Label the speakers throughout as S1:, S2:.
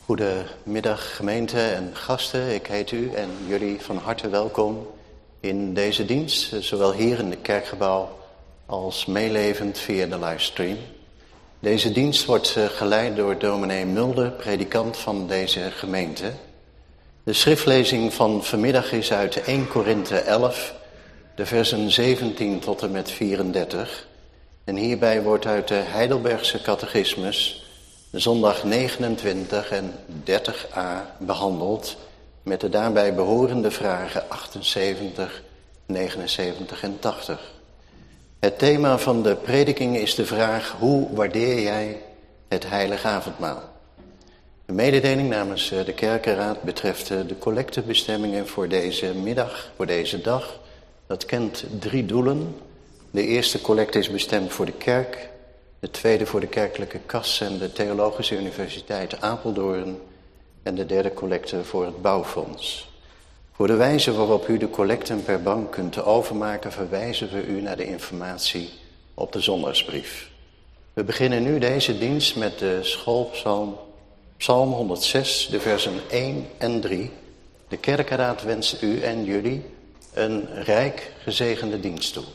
S1: Goedemiddag gemeente en gasten, ik heet u en jullie van harte welkom in deze dienst, zowel hier in het kerkgebouw als meelevend via de livestream. Deze dienst wordt geleid door dominee Mulder, predikant van deze gemeente. De schriftlezing van vanmiddag is uit 1 Korinthe 11, de versen 17 tot en met 34. En hierbij wordt uit de Heidelbergse catechismus zondag 29 en 30a behandeld met de daarbij behorende vragen 78, 79 en 80. Het thema van de prediking is de vraag: hoe waardeer jij het heilige avondmaal? De mededeling namens de kerkenraad betreft de collectebestemmingen voor deze middag, voor deze dag. Dat kent 3 doelen. De eerste collecte is bestemd voor de kerk. De tweede voor de kerkelijke kas en de Theologische Universiteit Apeldoorn. En de derde collecte voor het bouwfonds. Voor de wijze waarop u de collecten per bank kunt overmaken, verwijzen we u naar de informatie op de zondagsbrief. We beginnen nu deze dienst met de schoolpsalm, Psalm 106, de versen 1 en 3. De kerkenraad wenst u en jullie een rijk gezegende dienst toe.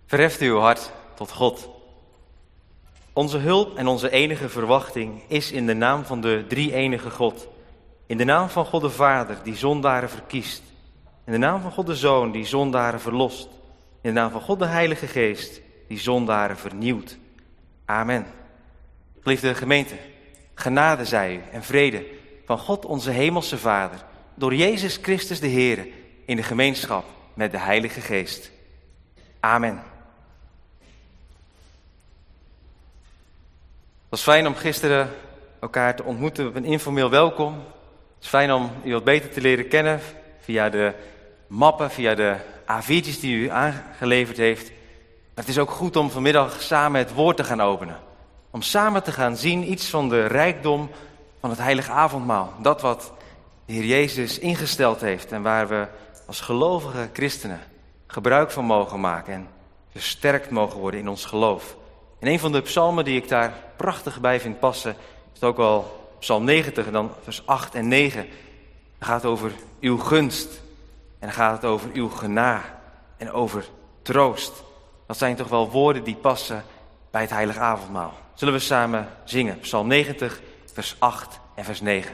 S2: Verheft uw hart tot God. Onze hulp en onze enige verwachting is in de naam van de drie-enige God. In de naam van God de Vader, die zondaren verkiest. In de naam van God de Zoon, die zondaren verlost. In de naam van God de Heilige Geest, die zondaren vernieuwt. Amen. Geliefde gemeente, genade zij u en vrede van God onze hemelse Vader, door Jezus Christus de Heer, in de gemeenschap met de Heilige Geest. Amen. Het was fijn om gisteren elkaar te ontmoeten op een informeel welkom. Het is fijn om u wat beter te leren kennen via de mappen, via de A4'tjes die u aangeleverd heeft. Maar het is ook goed om vanmiddag samen het woord te gaan openen. Om samen te gaan zien iets van de rijkdom van het heilige avondmaal. Dat wat de Heer Jezus ingesteld heeft en waar we als gelovige christenen gebruik van mogen maken en versterkt mogen worden in ons geloof. En een van de psalmen die ik daar prachtig bij vind passen, is ook wel psalm 90 en dan vers 8 en 9. Het gaat over uw gunst en dan gaat het over uw gena en over troost. Dat zijn toch wel woorden die passen bij het heilige avondmaal. Zullen we samen zingen, psalm 90, vers 8 en vers 9.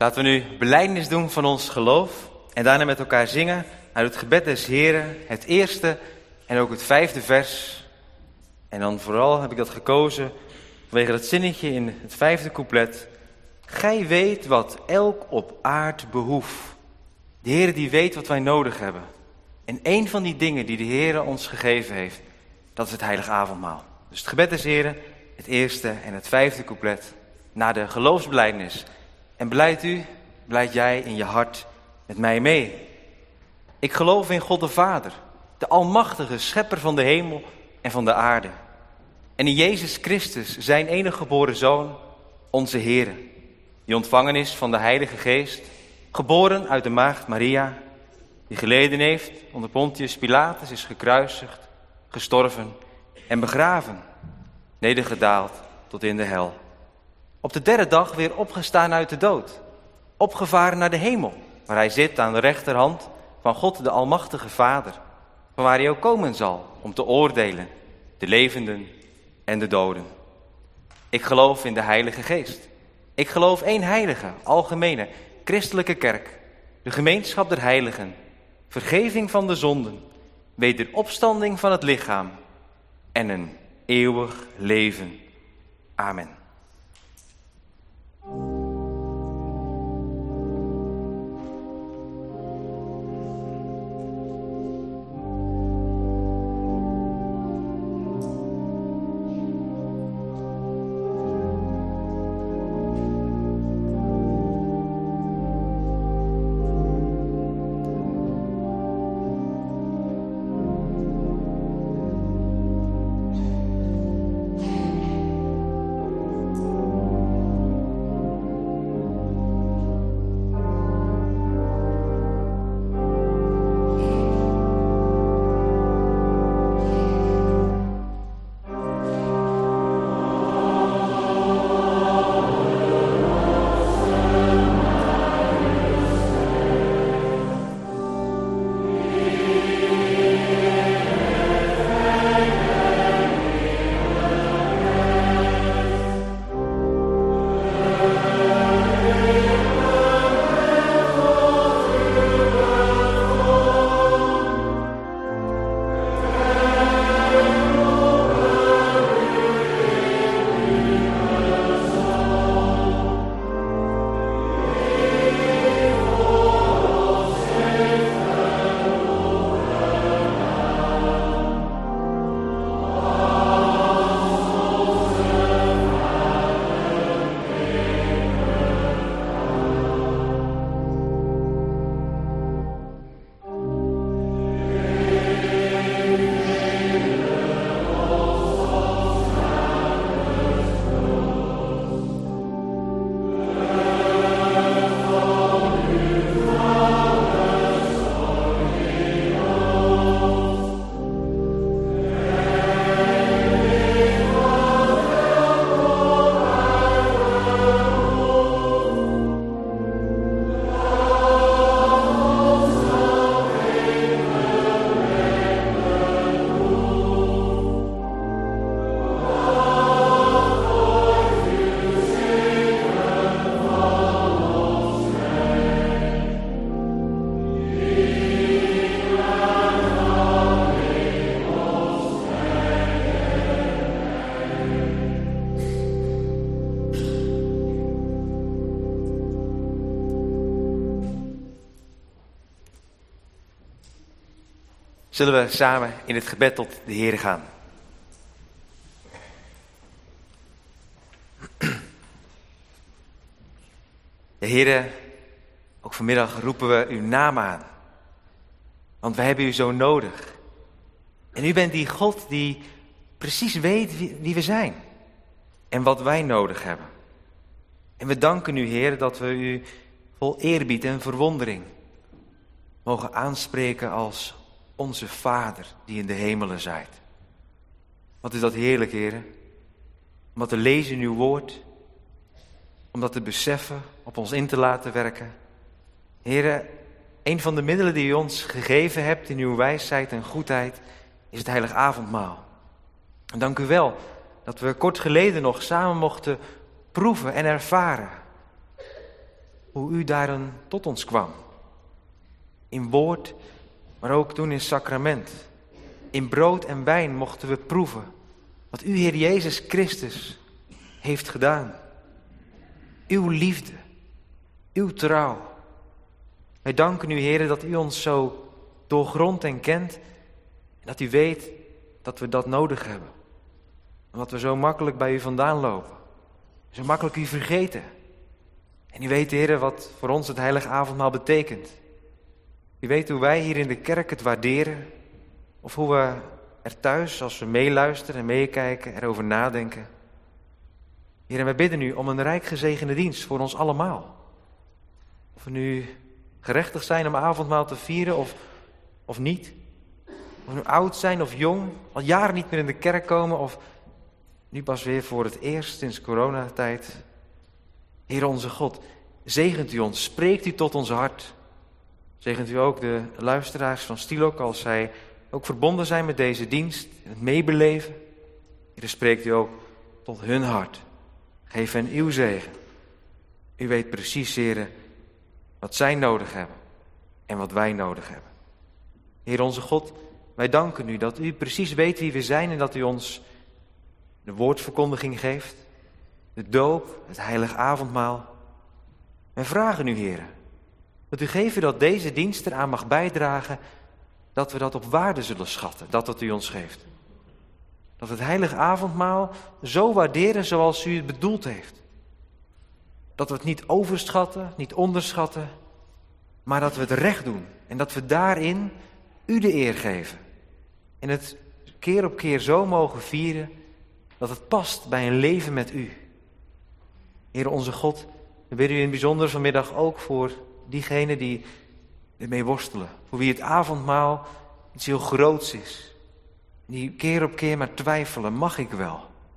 S2: Laten we nu belijdenis doen van ons geloof en daarna met elkaar zingen uit het gebed des Heren, het eerste en ook het 5e vers. En dan vooral heb ik dat gekozen vanwege dat zinnetje in het 5e couplet. Gij weet wat elk op aard behoeft. De Heer die weet wat wij nodig hebben. En een van die dingen die de Heer ons gegeven heeft, dat is het heilige avondmaal. Dus het gebed des Heren, het eerste en het 5e couplet, na de geloofsbelijdenis. En blijdt jij in je hart met mij mee. Ik geloof in God de Vader, de almachtige schepper van de hemel en van de aarde. En in Jezus Christus, zijn enige geboren Zoon, onze Heere, die ontvangen is van de Heilige Geest, geboren uit de maagd Maria, die geleden heeft onder Pontius Pilatus, is gekruisigd, gestorven en begraven, nedergedaald tot in de hel. Op de 3e dag weer opgestaan uit de dood, opgevaren naar de hemel, waar hij zit aan de rechterhand van God de Almachtige Vader, van waar hij ook komen zal om te oordelen, de levenden en de doden. Ik geloof in de Heilige Geest. Ik geloof één heilige, algemene, christelijke kerk, de gemeenschap der heiligen, vergeving van de zonden, wederopstanding van het lichaam en een eeuwig leven. Amen. Zullen we samen in het gebed tot de Heer gaan. De Heere, ook vanmiddag roepen we uw naam aan. Want we hebben u zo nodig. En u bent die God die precies weet wie we zijn. En wat wij nodig hebben. En we danken u, Heer, dat we u vol eerbied en verwondering mogen aanspreken als onze Vader die in de hemelen zijt. Wat is dat heerlijk, Heer. Om dat te lezen in uw woord. Om dat te beseffen, op ons in te laten werken. Heer, een van de middelen die u ons gegeven hebt in uw wijsheid en goedheid is het heilig avondmaal. En dank u wel dat we kort geleden nog samen mochten proeven en ervaren hoe u daarin tot ons kwam. In woord, maar ook toen in sacrament. In brood en wijn mochten we proeven wat u, Heer Jezus Christus, heeft gedaan. Uw liefde, uw trouw. Wij danken u, Heer, dat u ons zo doorgrondt en kent. En dat u weet dat we dat nodig hebben. Omdat we zo makkelijk bij u vandaan lopen. Zo makkelijk u vergeten. En u weet, Heer, wat voor ons het heilige avondmaal betekent. U weet hoe wij hier in de kerk het waarderen. Of hoe we er thuis, als we meeluisteren en meekijken, erover nadenken. Heer, en wij bidden u om een rijk gezegende dienst voor ons allemaal. Of we nu gerechtig zijn om avondmaal te vieren of niet. Of we nu oud zijn of jong, al jaren niet meer in de kerk komen of nu pas weer voor het eerst sinds coronatijd. Heer onze God, zegent u ons, spreekt u tot ons hart. Zegent u ook de luisteraars van Stilok als zij ook verbonden zijn met deze dienst, in het meebeleven. Heer, spreekt u ook tot hun hart. Geef hen uw zegen. U weet precies, Heer, wat zij nodig hebben en wat wij nodig hebben. Heer onze God, wij danken u dat u precies weet wie we zijn en dat u ons de woordverkondiging geeft, de doop, het heilige avondmaal. Wij vragen u, Heer, dat u geeft dat deze dienst eraan mag bijdragen dat we dat op waarde zullen schatten, dat wat u ons geeft. Dat we het heilige avondmaal zo waarderen zoals u het bedoeld heeft. Dat we het niet overschatten, niet onderschatten, maar dat we het recht doen. En dat we daarin u de eer geven. En het keer op keer zo mogen vieren dat het past bij een leven met u. Heer onze God, we bidden u in het bijzonder vanmiddag ook voor diegenen die ermee worstelen. Voor wie het avondmaal iets heel groots is. Die keer op keer maar twijfelen, mag ik wel?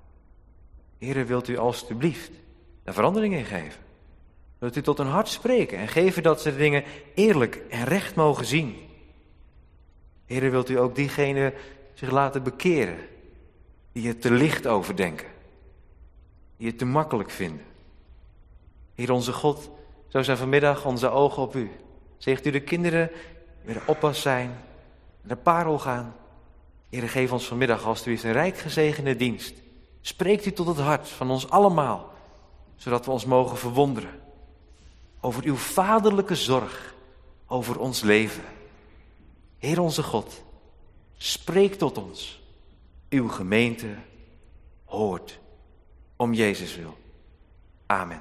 S2: Heer, wilt u alstublieft daar verandering in geven? Wilt u tot hun hart spreken en geven dat ze de dingen eerlijk en recht mogen zien? Heer, wilt u ook diegenen zich laten bekeren die het te licht overdenken, die het te makkelijk vinden? Heer onze God, zo zijn vanmiddag onze ogen op u. Zegt u de kinderen die weer de oppas zijn, naar de parel gaan. Heer, geef ons vanmiddag alstublieft een rijk gezegende dienst. Spreekt u tot het hart van ons allemaal, zodat we ons mogen verwonderen over uw vaderlijke zorg over ons leven. Heer onze God, spreek tot ons. Uw gemeente hoort om Jezus wil. Amen.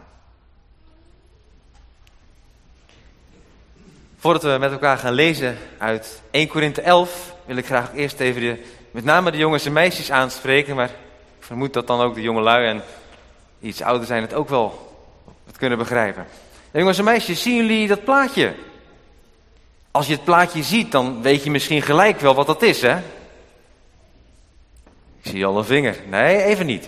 S2: Voordat we met elkaar gaan lezen uit 1 Korinthe 11... wil ik graag eerst even met name de jongens en meisjes aanspreken. Maar ik vermoed dat dan ook de jongelui en die iets ouder zijn het ook wel wat kunnen begrijpen. De jongens en meisjes, zien jullie dat plaatje? Als je het plaatje ziet, dan weet je misschien gelijk wel wat dat is, hè? Ik zie al een vinger. Nee, even niet.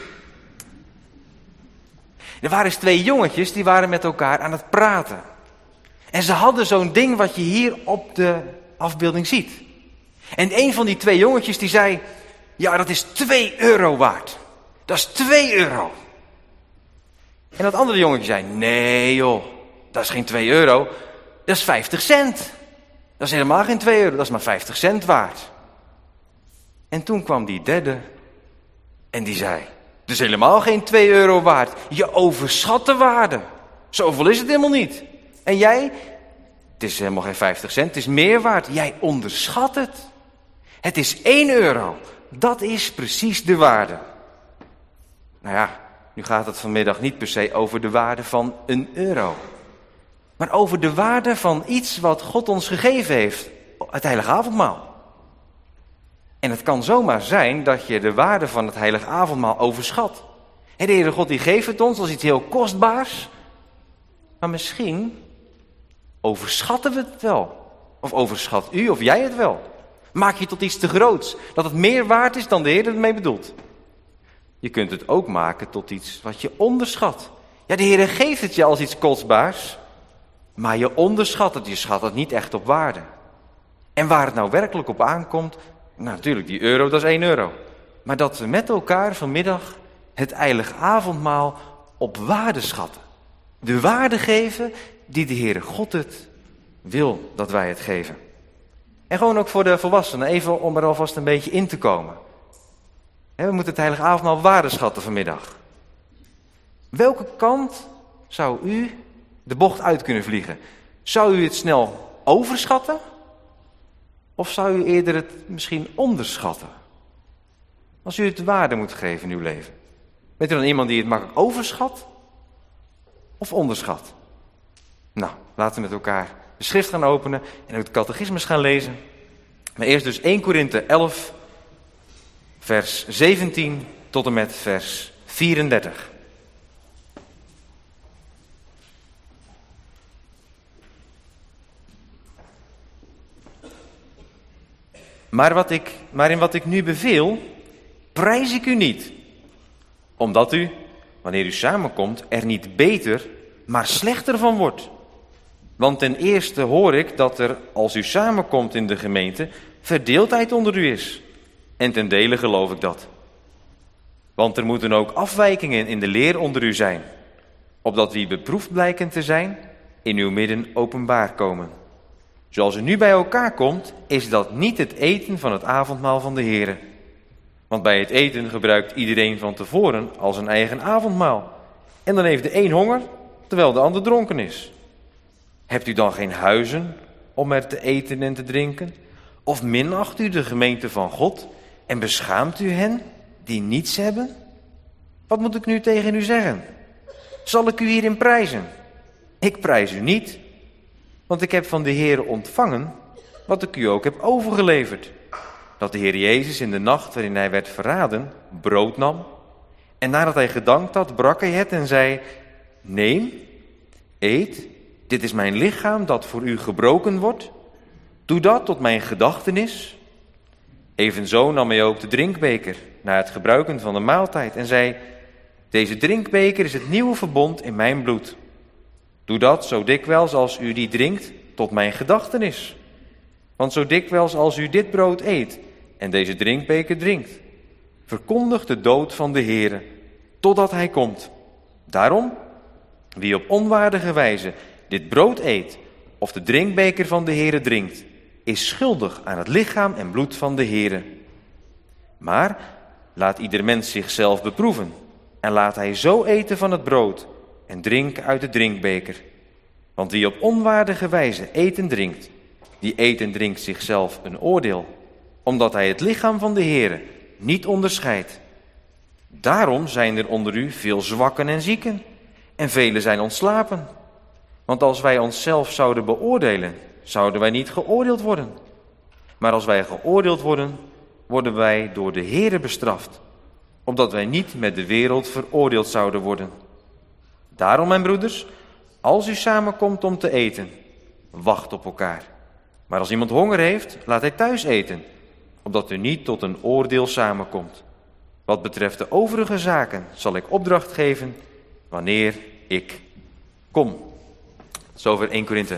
S2: Er waren eens 2 jongetjes die waren met elkaar aan het praten. En ze hadden zo'n ding wat je hier op de afbeelding ziet. En een van die 2 jongetjes die zei, ja, dat is 2 euro waard. Dat is 2 euro. En dat andere jongetje zei, nee joh, dat is geen 2 euro. Dat is 50 cent. Dat is helemaal geen 2 euro, dat is maar 50 cent waard. En toen kwam die derde en die zei, het is helemaal geen 2 euro waard. Je overschat de waarde. Zoveel is het helemaal niet. En jij, het is helemaal geen 50 cent, het is meer waard. Jij onderschat het. Het is 1 euro. Dat is precies de waarde. Nou ja, nu gaat het vanmiddag niet per se over de waarde van 1 euro. Maar over de waarde van iets wat God ons gegeven heeft. Het heilige avondmaal. En het kan zomaar zijn dat je de waarde van het heilige avondmaal overschat. En de Heere God die geeft het ons als iets heel kostbaars. Maar misschien overschatten we het wel. Of overschat u of jij het wel. Maak je tot iets te groots. Dat het meer waard is dan de Heer ermee bedoelt. Je kunt het ook maken tot iets wat je onderschat. Ja, de Heer geeft het je als iets kostbaars. Maar je onderschat het. Je schat het niet echt op waarde. En waar het nou werkelijk op aankomt. Nou, natuurlijk, die euro, dat is 1 euro. Maar dat we met elkaar vanmiddag het heilige avondmaal op waarde schatten. de waarde geven die de Heere God het wil dat wij het geven. En gewoon ook voor de volwassenen, even om er alvast een beetje in te komen. We moeten het heilige avondmaal waardeschatten vanmiddag. Welke kant zou u de bocht uit kunnen vliegen? Zou u het snel overschatten? Of zou u eerder het misschien onderschatten? Als u het waarde moet geven in uw leven. Bent u dan iemand die het makkelijk overschat? Of onderschat? Nou, laten we met elkaar de schrift gaan openen en ook het catechismus gaan lezen. Maar eerst dus 1 Korinthe 11, vers 17 tot en met vers 34. Maar in wat ik nu beveel, prijs ik u niet. Omdat u, wanneer u samenkomt, er niet beter, maar slechter van wordt. Want ten eerste hoor ik dat er, als u samenkomt in de gemeente, verdeeldheid onder u is. En ten dele geloof ik dat. Want er moeten ook afwijkingen in de leer onder u zijn, opdat wie beproefd blijken te zijn, in uw midden openbaar komen. Zoals u nu bij elkaar komt, is dat niet het eten van het avondmaal van de Heere. Want bij het eten gebruikt iedereen van tevoren als een eigen avondmaal. En dan heeft de een honger, terwijl de ander dronken is. Hebt u dan geen huizen om er te eten en te drinken? Of minacht u de gemeente van God en beschaamt u hen die niets hebben? Wat moet ik nu tegen u zeggen? Zal ik u hierin prijzen? Ik prijs u niet, want ik heb van de Heere ontvangen wat ik u ook heb overgeleverd. Dat de Heer Jezus in de nacht waarin hij werd verraden, brood nam. En nadat hij gedankt had, brak hij het en zei: neem, eet, dit is mijn lichaam dat voor u gebroken wordt. Doe dat tot mijn gedachtenis. Evenzo nam hij ook de drinkbeker na het gebruiken van de maaltijd en zei: deze drinkbeker is het nieuwe verbond in mijn bloed. Doe dat zo dikwijls als u die drinkt tot mijn gedachtenis. Want zo dikwijls als u dit brood eet en deze drinkbeker drinkt, verkondigt de dood van de Heere totdat hij komt. Daarom, wie op onwaardige wijze dit brood eet of de drinkbeker van de Heere drinkt, is schuldig aan het lichaam en bloed van de Heere. Maar laat ieder mens zichzelf beproeven en laat hij zo eten van het brood en drinken uit de drinkbeker. Want wie op onwaardige wijze eet en drinkt, die eet en drinkt zichzelf een oordeel, omdat hij het lichaam van de Heere niet onderscheidt. Daarom zijn er onder u veel zwakken en zieken, en velen zijn ontslapen. Want als wij onszelf zouden beoordelen, zouden wij niet geoordeeld worden. Maar als wij geoordeeld worden, worden wij door de Heere bestraft, opdat wij niet met de wereld veroordeeld zouden worden. Daarom, mijn broeders, als u samenkomt om te eten, wacht op elkaar. Maar als iemand honger heeft, laat hij thuis eten, opdat u niet tot een oordeel samenkomt. Wat betreft de overige zaken zal ik opdracht geven wanneer ik kom. Zover 1 Korinthe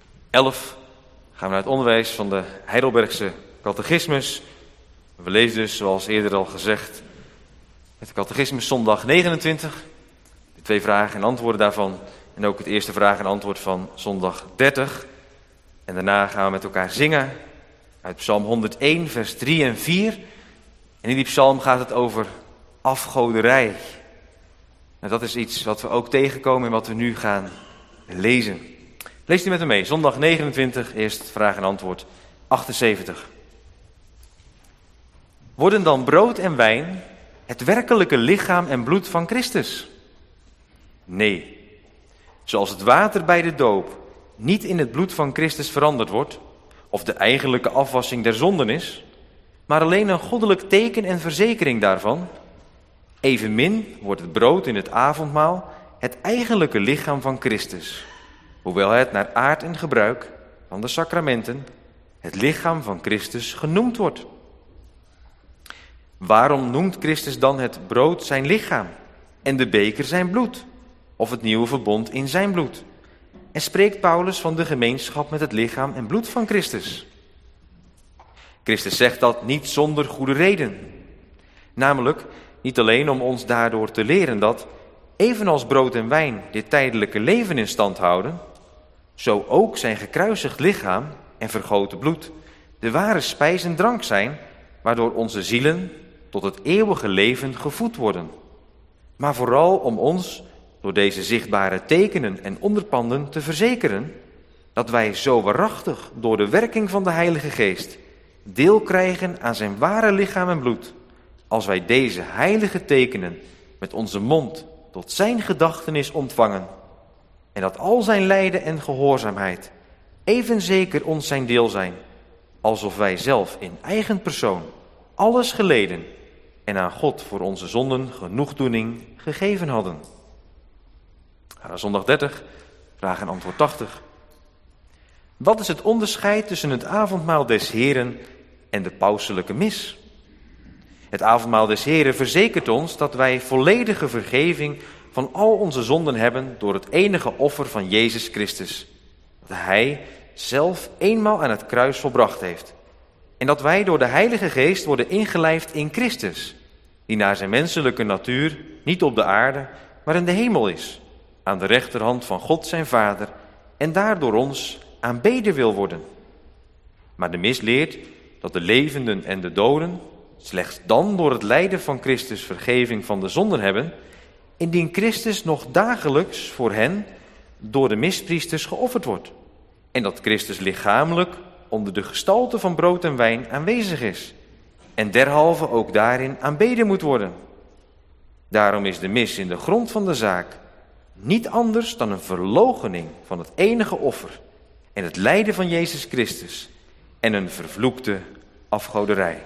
S2: 11 gaan we naar het onderwijs van de Heidelbergse catechismus. We lezen dus, zoals eerder al gezegd, het catechismus zondag 29. De 2 vragen en antwoorden daarvan. En ook het eerste vraag en antwoord van zondag 30. En daarna gaan we met elkaar zingen uit Psalm 101, vers 3 en 4. En in die psalm gaat het over afgoderij. Nou, dat is iets wat we ook tegenkomen en wat we nu gaan lezen. Lees u met me mee, zondag 29, eerst vraag en antwoord 78. Worden dan brood en wijn het werkelijke lichaam en bloed van Christus? Nee. Zoals het water bij de doop niet in het bloed van Christus veranderd wordt, of de eigenlijke afwassing der zonden is, maar alleen een goddelijk teken en verzekering daarvan, evenmin wordt het brood in het avondmaal het eigenlijke lichaam van Christus, hoewel het naar aard en gebruik van de sacramenten het lichaam van Christus genoemd wordt. Waarom noemt Christus dan het brood zijn lichaam en de beker zijn bloed, of het nieuwe verbond in zijn bloed? En spreekt Paulus van de gemeenschap met het lichaam en bloed van Christus? Christus zegt dat niet zonder goede reden. Namelijk niet alleen om ons daardoor te leren dat, evenals brood en wijn dit tijdelijke leven in stand houden, zo ook zijn gekruisigd lichaam en vergoten bloed de ware spijs en drank zijn, waardoor onze zielen tot het eeuwige leven gevoed worden. Maar vooral om ons door deze zichtbare tekenen en onderpanden te verzekeren dat wij zo waarachtig door de werking van de Heilige Geest deel krijgen aan zijn ware lichaam en bloed, als wij deze heilige tekenen met onze mond tot zijn gedachtenis ontvangen, en dat al zijn lijden en gehoorzaamheid even zeker ons zijn deel zijn, alsof wij zelf in eigen persoon alles geleden en aan God voor onze zonden genoegdoening gegeven hadden. Naar zondag 30, vraag en antwoord 80. Wat is het onderscheid tussen het avondmaal des Heren en de pauselijke mis? Het avondmaal des Heren verzekert ons dat wij volledige vergeving van al onze zonden hebben door het enige offer van Jezus Christus, dat Hij zelf eenmaal aan het kruis volbracht heeft. En dat wij door de Heilige Geest worden ingelijfd in Christus, die naar zijn menselijke natuur niet op de aarde, maar in de hemel is, aan de rechterhand van God zijn Vader, en daar door ons aanbeden wil worden. Maar de mis leert dat de levenden en de doden slechts dan door het lijden van Christus vergeving van de zonden hebben, indien Christus nog dagelijks voor hen door de mispriesters geofferd wordt, en dat Christus lichamelijk onder de gestalte van brood en wijn aanwezig is, en derhalve ook daarin aanbeden moet worden. Daarom is de mis in de grond van de zaak niet anders dan een verloochening van het enige offer en het lijden van Jezus Christus en een vervloekte afgoderij.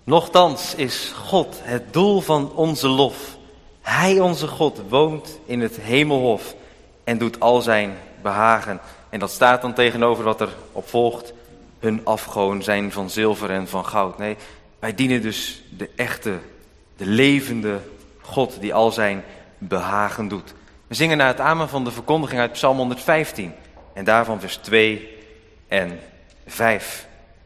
S2: Nochtans is God het doel van onze lof. Hij, onze God, woont in het hemelhof en doet al zijn behagen. En dat staat dan tegenover wat er op volgt. Hun afgoden zijn van zilver en van goud. Nee, wij dienen dus de echte, de levende God die al zijn behagen doet. We zingen naar het amen van de verkondiging uit Psalm 115. En daarvan vers 2 en 5.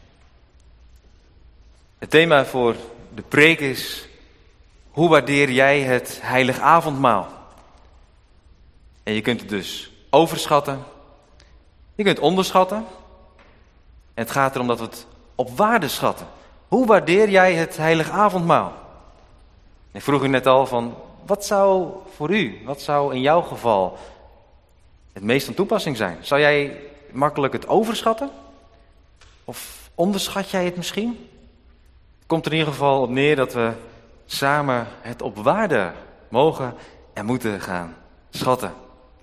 S2: Het thema voor de preek is: hoe waardeer jij het heilig avondmaal? En je kunt het dus overschatten. Je kunt het onderschatten. En het gaat erom dat we het op waarde schatten. Hoe waardeer jij het heilig avondmaal? Ik vroeg u net al van, wat zou voor u, wat zou in jouw geval het meest van toepassing zijn? Zou jij makkelijk het overschatten? Of onderschat jij het misschien? Het komt er in ieder geval op neer dat we samen het op waarde mogen en moeten gaan schatten.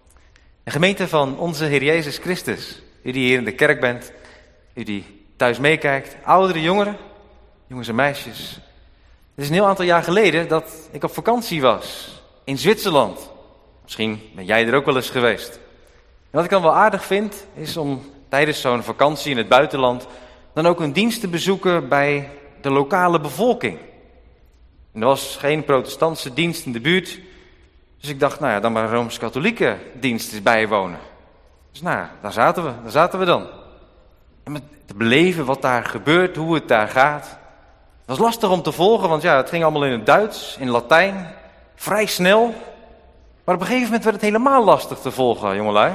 S2: De gemeente van onze Heer Jezus Christus, u die hier in de kerk bent, u die thuis meekijkt, ouderen, jongeren, jongens en meisjes. Het is een heel aantal jaar geleden dat ik op vakantie was in Zwitserland. Misschien ben jij er ook wel eens geweest. En wat ik dan wel aardig vind, is om tijdens zo'n vakantie in het buitenland dan ook een dienst te bezoeken bij de lokale bevolking. En er was geen protestantse dienst in de buurt, dus ik dacht, nou ja, dan maar een Rooms-Katholieke dienst eens bijwonen. Dus nou, daar zaten we dan. En met te beleven wat daar gebeurt, hoe het daar gaat. Het was lastig om te volgen, want ja, het ging allemaal in het Duits, in Latijn, vrij snel. Maar op een gegeven moment werd het helemaal lastig te volgen, jongelui.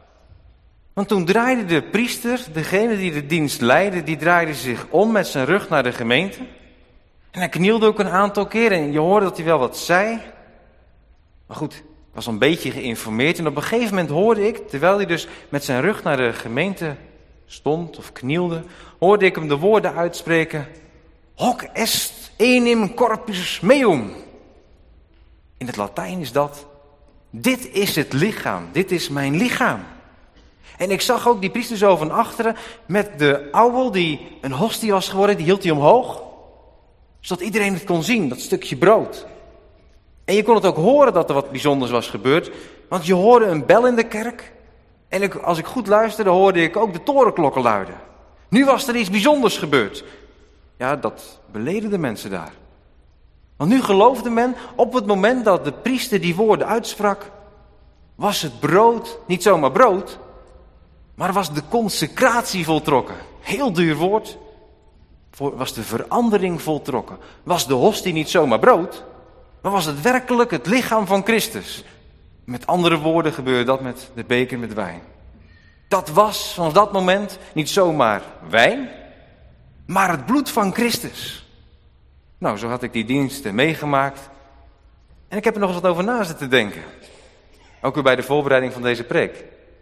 S2: Want toen draaide de priester, degene die de dienst leidde, die draaide zich om met zijn rug naar de gemeente. En hij knielde ook een aantal keren en je hoorde dat hij wel wat zei. Maar goed, ik was al een beetje geïnformeerd en op een gegeven moment hoorde ik, terwijl hij dus met zijn rug naar de gemeente stond of knielde, hoorde ik hem de woorden uitspreken: Hoc est enim corpus meum. In het Latijn is dat: dit is het lichaam, dit is mijn lichaam. En ik zag ook die priester zo van achteren met de ouwel die een hostie was geworden, die hield hij omhoog. Zodat iedereen het kon zien, dat stukje brood. En je kon het ook horen dat er wat bijzonders was gebeurd, want je hoorde een bel in de kerk. En als ik goed luisterde, hoorde ik ook de torenklokken luiden. Nu was er iets bijzonders gebeurd. Ja, dat beleden de mensen daar. Want nu geloofde men, op het moment dat de priester die woorden uitsprak, was het brood niet zomaar brood, maar was de consecratie voltrokken. Heel duur woord. Was de verandering voltrokken. Was de hostie niet zomaar brood, maar was het werkelijk het lichaam van Christus. Met andere woorden gebeurde dat met de beker met wijn. Dat was vanaf dat moment niet zomaar wijn, maar het bloed van Christus. Nou, zo had ik die diensten meegemaakt. En ik heb er nog eens wat over na zitten denken. Ook weer bij de voorbereiding van deze preek.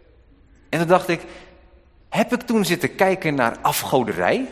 S2: En toen dacht ik, heb ik toen zitten kijken naar afgoderij?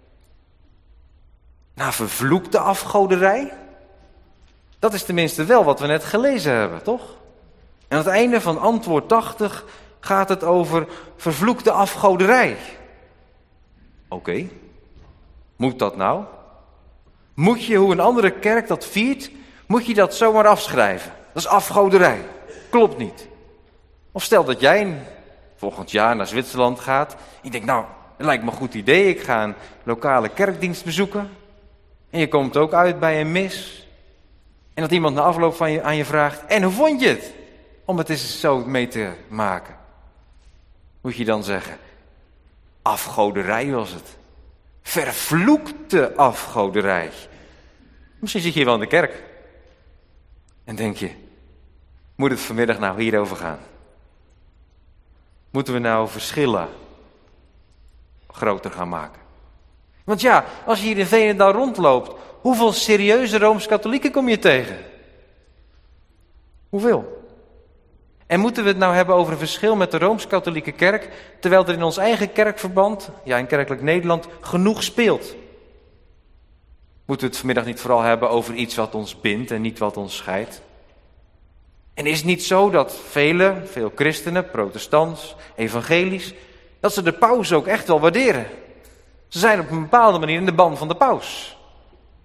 S2: Naar vervloekte afgoderij? Dat is tenminste wel wat we net gelezen hebben, toch? En aan het einde van antwoord 80 gaat het over vervloekte afgoderij. Oké. Moet dat nou? Moet je, hoe een andere kerk dat viert, moet je dat zomaar afschrijven? Dat is afgoderij. Klopt niet. Of stel dat jij volgend jaar naar Zwitserland gaat. Ik denk, nou, dat lijkt me een goed idee. Ik ga een lokale kerkdienst bezoeken. En je komt ook uit bij een mis. En dat iemand na afloop van aan je vraagt, en hoe vond je het? Om het eens zo mee te maken. Moet je dan zeggen, afgoderij was het. Vervloekte afgoderij. Misschien zit je hier wel in de kerk. En denk je, moet het vanmiddag nou hierover gaan? Moeten we nou verschillen groter gaan maken? Want ja, als je hier in Veenendaal rondloopt, hoeveel serieuze Rooms-Katholieken kom je tegen? Hoeveel? En moeten we het nou hebben over een verschil met de Rooms-Katholieke kerk, terwijl er in ons eigen kerkverband, ja in kerkelijk Nederland, genoeg speelt? Moeten we het vanmiddag niet vooral hebben over iets wat ons bindt en niet wat ons scheidt? En is het niet zo dat veel christenen, protestants, evangelisch, dat ze de paus ook echt wel waarderen? Ze zijn op een bepaalde manier in de ban van de paus.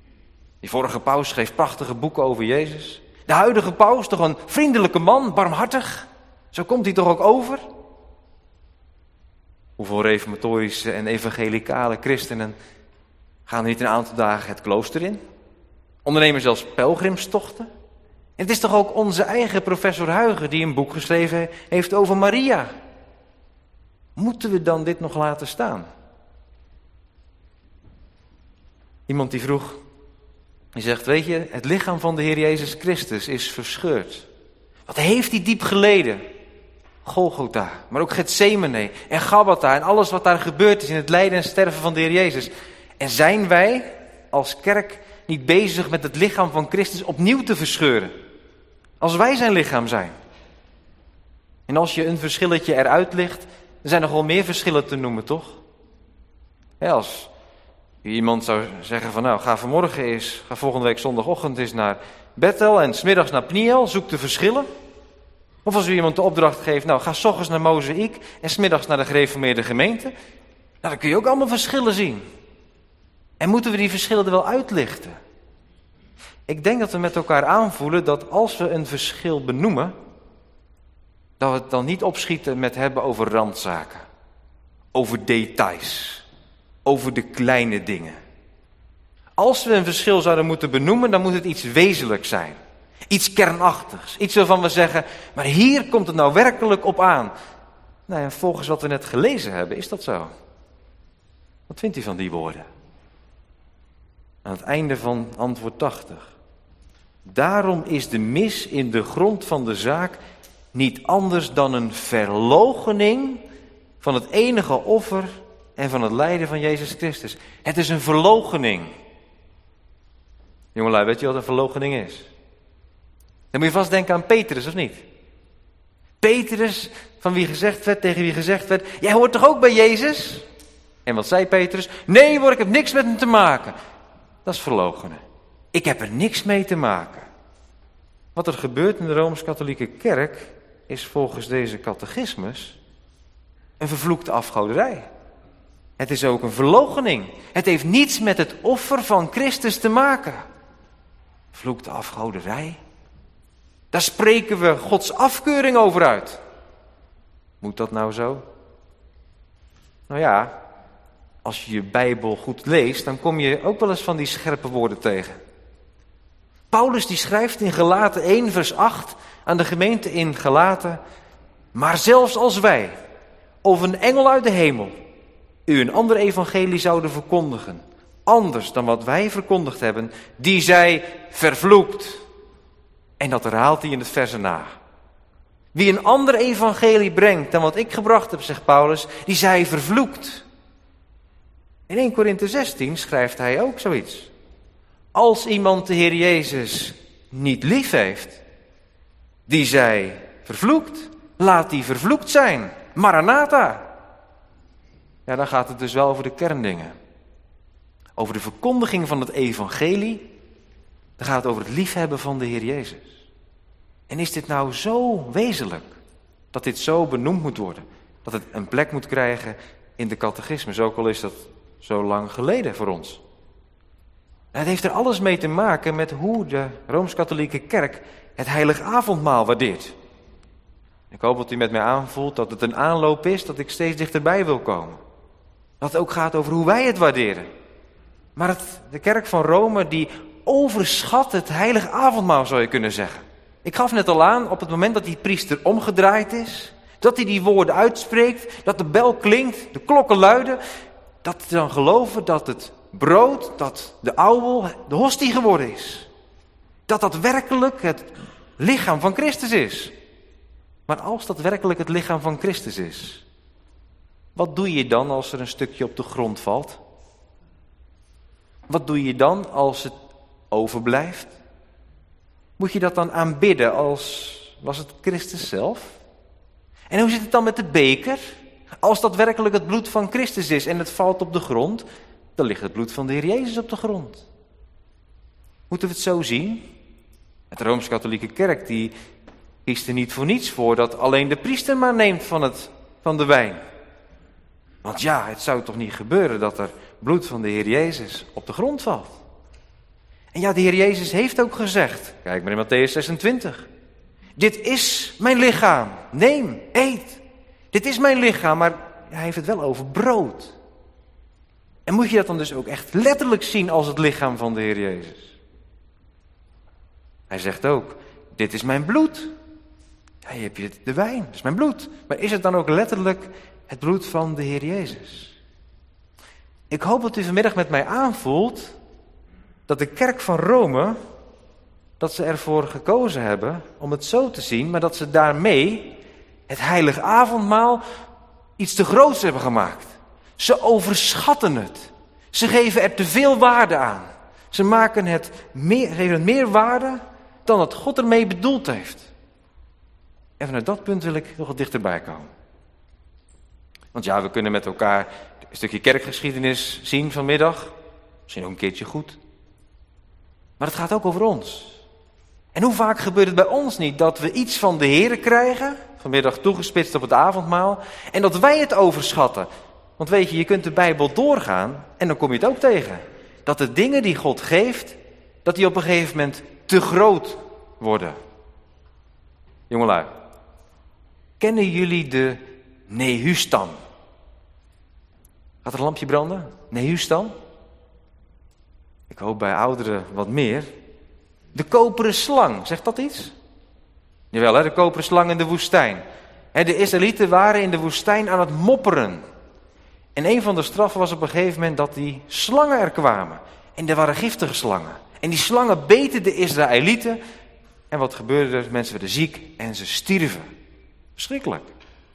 S2: Die vorige paus schreef prachtige boeken over Jezus. De huidige paus, toch een vriendelijke man, barmhartig. Zo komt hij toch ook over? Hoeveel reformatorische en evangelicale christenen gaan niet een aantal dagen het klooster in? Ondernemen zelfs pelgrimstochten? En het is toch ook onze eigen professor Huygens die een boek geschreven heeft over Maria. Moeten we dan dit nog laten staan? Iemand die vroeg, die zegt, weet je, het lichaam van de Heer Jezus Christus is verscheurd. Wat heeft hij diep geleden? Golgotha, maar ook Getsemane en Gabbatha en alles wat daar gebeurd is in het lijden en sterven van de Heer Jezus. En zijn wij als kerk niet bezig met het lichaam van Christus opnieuw te verscheuren? Als wij zijn lichaam zijn. En als je een verschilletje eruit ligt, er zijn nog wel meer verschillen te noemen, toch? Ja, als iemand zou zeggen van nou, ga volgende week zondagochtend eens naar Bethel en 's middags naar Pniel, zoek de verschillen. Of als u iemand de opdracht geeft, nou ga 's ochtends naar Mozaïek en 's middags naar de gereformeerde gemeente. Nou, dan kun je ook allemaal verschillen zien. En moeten we die verschillen er wel uitlichten? Ik denk dat we met elkaar aanvoelen dat als we een verschil benoemen, dat we het dan niet opschieten met hebben over randzaken. Over details. Over de kleine dingen. Als we een verschil zouden moeten benoemen, dan moet het iets wezenlijks zijn. Iets kernachtigs. Iets waarvan we zeggen, maar hier komt het nou werkelijk op aan. Nou ja, volgens wat we net gelezen hebben, is dat zo. Wat vindt u van die woorden? Aan het einde van antwoord 80. Daarom is de mis in de grond van de zaak niet anders dan een verloochening van het enige offer en van het lijden van Jezus Christus. Het is een verloochening. Jongelui, weet je wat een verloochening is? Dan moet je vast denken aan Petrus, of niet? Petrus, tegen wie gezegd werd, jij hoort toch ook bij Jezus? En wat zei Petrus? Nee hoor, ik heb niks met hem te maken. Dat is verloochenen. Ik heb er niks mee te maken. Wat er gebeurt in de Rooms-Katholieke Kerk is volgens deze catechismus een vervloekte afgoderij. Het is ook een verloochening. Het heeft niets met het offer van Christus te maken. Vervloekte afgoderij. Daar spreken we Gods afkeuring over uit. Moet dat nou zo? Nou ja, als je je Bijbel goed leest, dan kom je ook wel eens van die scherpe woorden tegen. Paulus die schrijft in Galaten 1 vers 8 aan de gemeente in Galaten. Maar zelfs als wij, of een engel uit de hemel, u een ander evangelie zouden verkondigen, anders dan wat wij verkondigd hebben, die zij vervloekt. En dat herhaalt hij in het vers erna. Wie een ander evangelie brengt dan wat ik gebracht heb, zegt Paulus, die zij vervloekt. In 1 Korinthe 16 schrijft hij ook zoiets. Als iemand de Heer Jezus niet lief heeft, die zij vervloekt, laat die vervloekt zijn. Maranatha. Ja, dan gaat het dus wel over de kerndingen. Over de verkondiging van het evangelie. Dan gaat het over het liefhebben van de Heer Jezus. En is dit nou zo wezenlijk, dat dit zo benoemd moet worden, dat het een plek moet krijgen in de catechismus, ook al is dat zo lang geleden voor ons. En het heeft er alles mee te maken met hoe de Rooms-Katholieke Kerk het heilige avondmaal waardeert. Ik hoop dat u met mij aanvoelt dat het een aanloop is dat ik steeds dichterbij wil komen. Dat het ook gaat over hoe wij het waarderen. Maar de kerk van Rome die overschat het heilige avondmaal, zou je kunnen zeggen. Ik gaf net al aan, op het moment dat die priester omgedraaid is, dat hij die woorden uitspreekt, dat de bel klinkt, de klokken luiden, dat we dan geloven dat het brood, dat de ouwel, de hostie geworden is. Dat dat werkelijk het lichaam van Christus is. Maar als dat werkelijk het lichaam van Christus is, wat doe je dan als er een stukje op de grond valt? Wat doe je dan als het overblijft? Moet je dat dan aanbidden als was het Christus zelf? En hoe zit het dan met de beker? Als dat werkelijk het bloed van Christus is en het valt op de grond, dan ligt het bloed van de Heer Jezus op de grond. Moeten we het zo zien? De Rooms-Katholieke Kerk die kiest er niet voor niets voor dat alleen de priester maar neemt van de wijn. Want ja, het zou toch niet gebeuren dat er bloed van de Heer Jezus op de grond valt. En ja, de Heer Jezus heeft ook gezegd, kijk maar in Mattheüs 26. Dit is mijn lichaam, neem, eet. Dit is mijn lichaam, maar hij heeft het wel over brood. En moet je dat dan dus ook echt letterlijk zien als het lichaam van de Heer Jezus? Hij zegt ook, dit is mijn bloed. Ja, hier heb je de wijn, dat is mijn bloed. Maar is het dan ook letterlijk het bloed van de Heer Jezus? Ik hoop dat u vanmiddag met mij aanvoelt dat de kerk van Rome, dat ze ervoor gekozen hebben om het zo te zien, maar dat ze daarmee het heilige avondmaal iets te groots hebben gemaakt. Ze overschatten het. Ze geven er te veel waarde aan. Ze geven het meer waarde dan dat God ermee bedoeld heeft. En vanuit dat punt wil ik nog wat dichterbij komen. Want ja, we kunnen met elkaar een stukje kerkgeschiedenis zien vanmiddag. Misschien ook een keertje goed. Maar het gaat ook over ons. En hoe vaak gebeurt het bij ons niet dat we iets van de Here krijgen, vanmiddag toegespitst op het avondmaal, en dat wij het overschatten. Want weet je kunt de Bijbel doorgaan en dan kom je het ook tegen. Dat de dingen die God geeft, dat die op een gegeven moment te groot worden. Jongelui, kennen jullie de Nehustan? Gaat er een lampje branden? Nehustan? Ik hoop bij ouderen wat meer. De koperen slang, zegt dat iets? Jawel, de koperen slang in de woestijn. De Israëlieten waren in de woestijn aan het mopperen. En een van de straffen was op een gegeven moment dat die slangen er kwamen. En er waren giftige slangen. En die slangen beten de Israëlieten. En wat gebeurde er? Mensen werden ziek en ze stierven. Verschrikkelijk.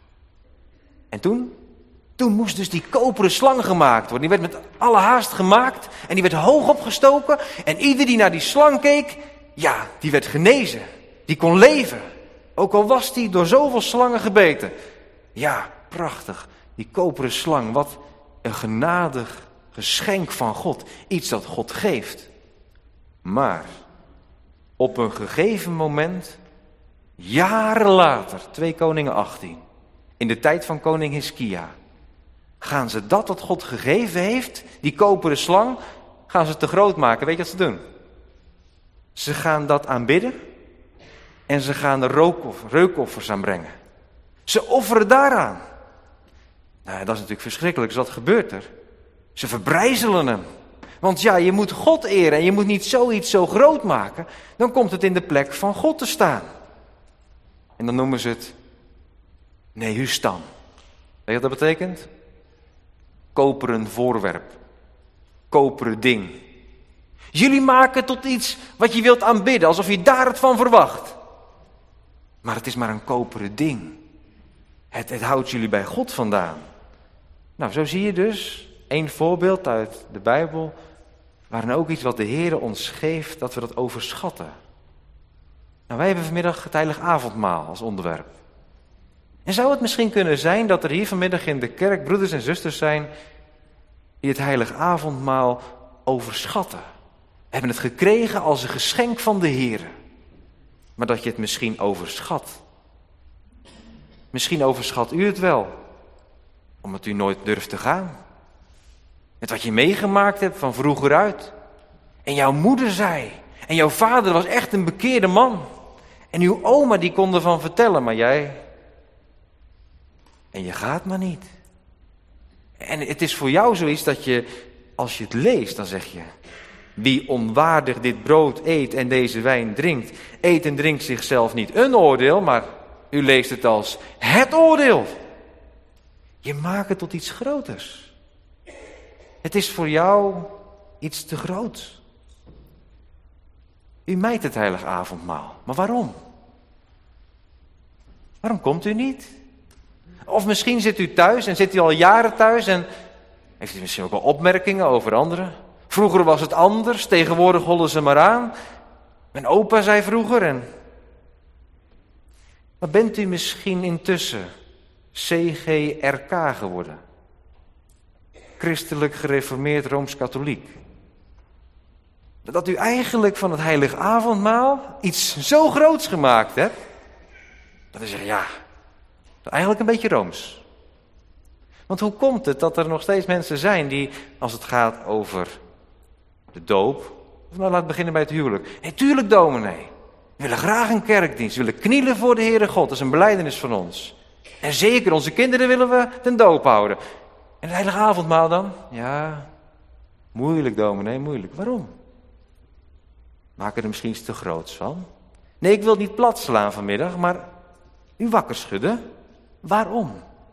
S2: En toen? Toen moest dus die koperen slang gemaakt worden. Die werd met alle haast gemaakt. En die werd hoog opgestoken. En ieder die naar die slang keek, ja, die werd genezen. Die kon leven. Ook al was die door zoveel slangen gebeten. Ja, prachtig. Die koperen slang, wat een genadig geschenk van God. Iets dat God geeft. Maar op een gegeven moment, jaren later, 2 Koningen 18, in de tijd van koning Hiskia, gaan ze dat wat God gegeven heeft, die koperen slang, gaan ze te groot maken. Weet je wat ze doen? Ze gaan dat aanbidden en ze gaan er reukoffers aan brengen. Ze offeren daaraan. Nou, dat is natuurlijk verschrikkelijk, dus wat gebeurt er? Ze verbrijzelen hem. Want ja, je moet God eren en je moet niet zoiets zo groot maken. Dan komt het in de plek van God te staan. En dan noemen ze het Nehustan. Weet je wat dat betekent? Koperen voorwerp. Koperen ding. Jullie maken het tot iets wat je wilt aanbidden, alsof je daar het van verwacht. Maar het is maar een koperen ding. Het houdt jullie bij God vandaan. Nou, zo zie je dus één voorbeeld uit de Bijbel, waarin ook iets wat de Heer ons geeft, dat we dat overschatten. Nou, wij hebben vanmiddag het heilige avondmaal als onderwerp. En zou het misschien kunnen zijn dat er hier vanmiddag in de kerk broeders en zusters zijn die het heilige avondmaal overschatten. We hebben het gekregen als een geschenk van de Heer. Maar dat je het misschien overschat. Misschien overschat u het wel, omdat u nooit durft te gaan. Met wat je meegemaakt hebt van vroeger uit. En jouw moeder zei, en jouw vader was echt een bekeerde man. En uw oma die kon ervan vertellen, maar jij. En je gaat maar niet. En het is voor jou zoiets dat je, als je het leest, dan zeg je: wie onwaardig dit brood eet en deze wijn drinkt, eet en drinkt zichzelf niet een oordeel, maar u leest het als het oordeel. Je maakt het tot iets groters. Het is voor jou iets te groots. U mijdt het heilige avondmaal. Maar waarom? Waarom komt u niet? Of misschien zit u thuis en zit u al jaren thuis en heeft u misschien ook wel opmerkingen over anderen. Vroeger was het anders, tegenwoordig hollen ze maar aan. Mijn opa zei vroeger en... Maar bent u misschien intussen CGRK geworden? Christelijk gereformeerd Rooms-Katholiek. Dat u eigenlijk van het heilige avondmaal iets zo groots gemaakt hebt. Dat u zegt, ja, dat is eigenlijk een beetje Rooms. Want hoe komt het dat er nog steeds mensen zijn die, als het gaat over de doop, Of nou, laat beginnen bij het huwelijk. Nee, tuurlijk dominee. We willen graag een kerkdienst. We willen knielen voor de Heere God. Dat is een belijdenis van ons. En zeker, onze kinderen willen we ten doop houden. En het heilige avondmaal dan? Ja, moeilijk dominee, moeilijk. Waarom? Maken er misschien iets te groots van? Nee, ik wil het niet plat slaan vanmiddag, maar u wakker schudden. Waarom?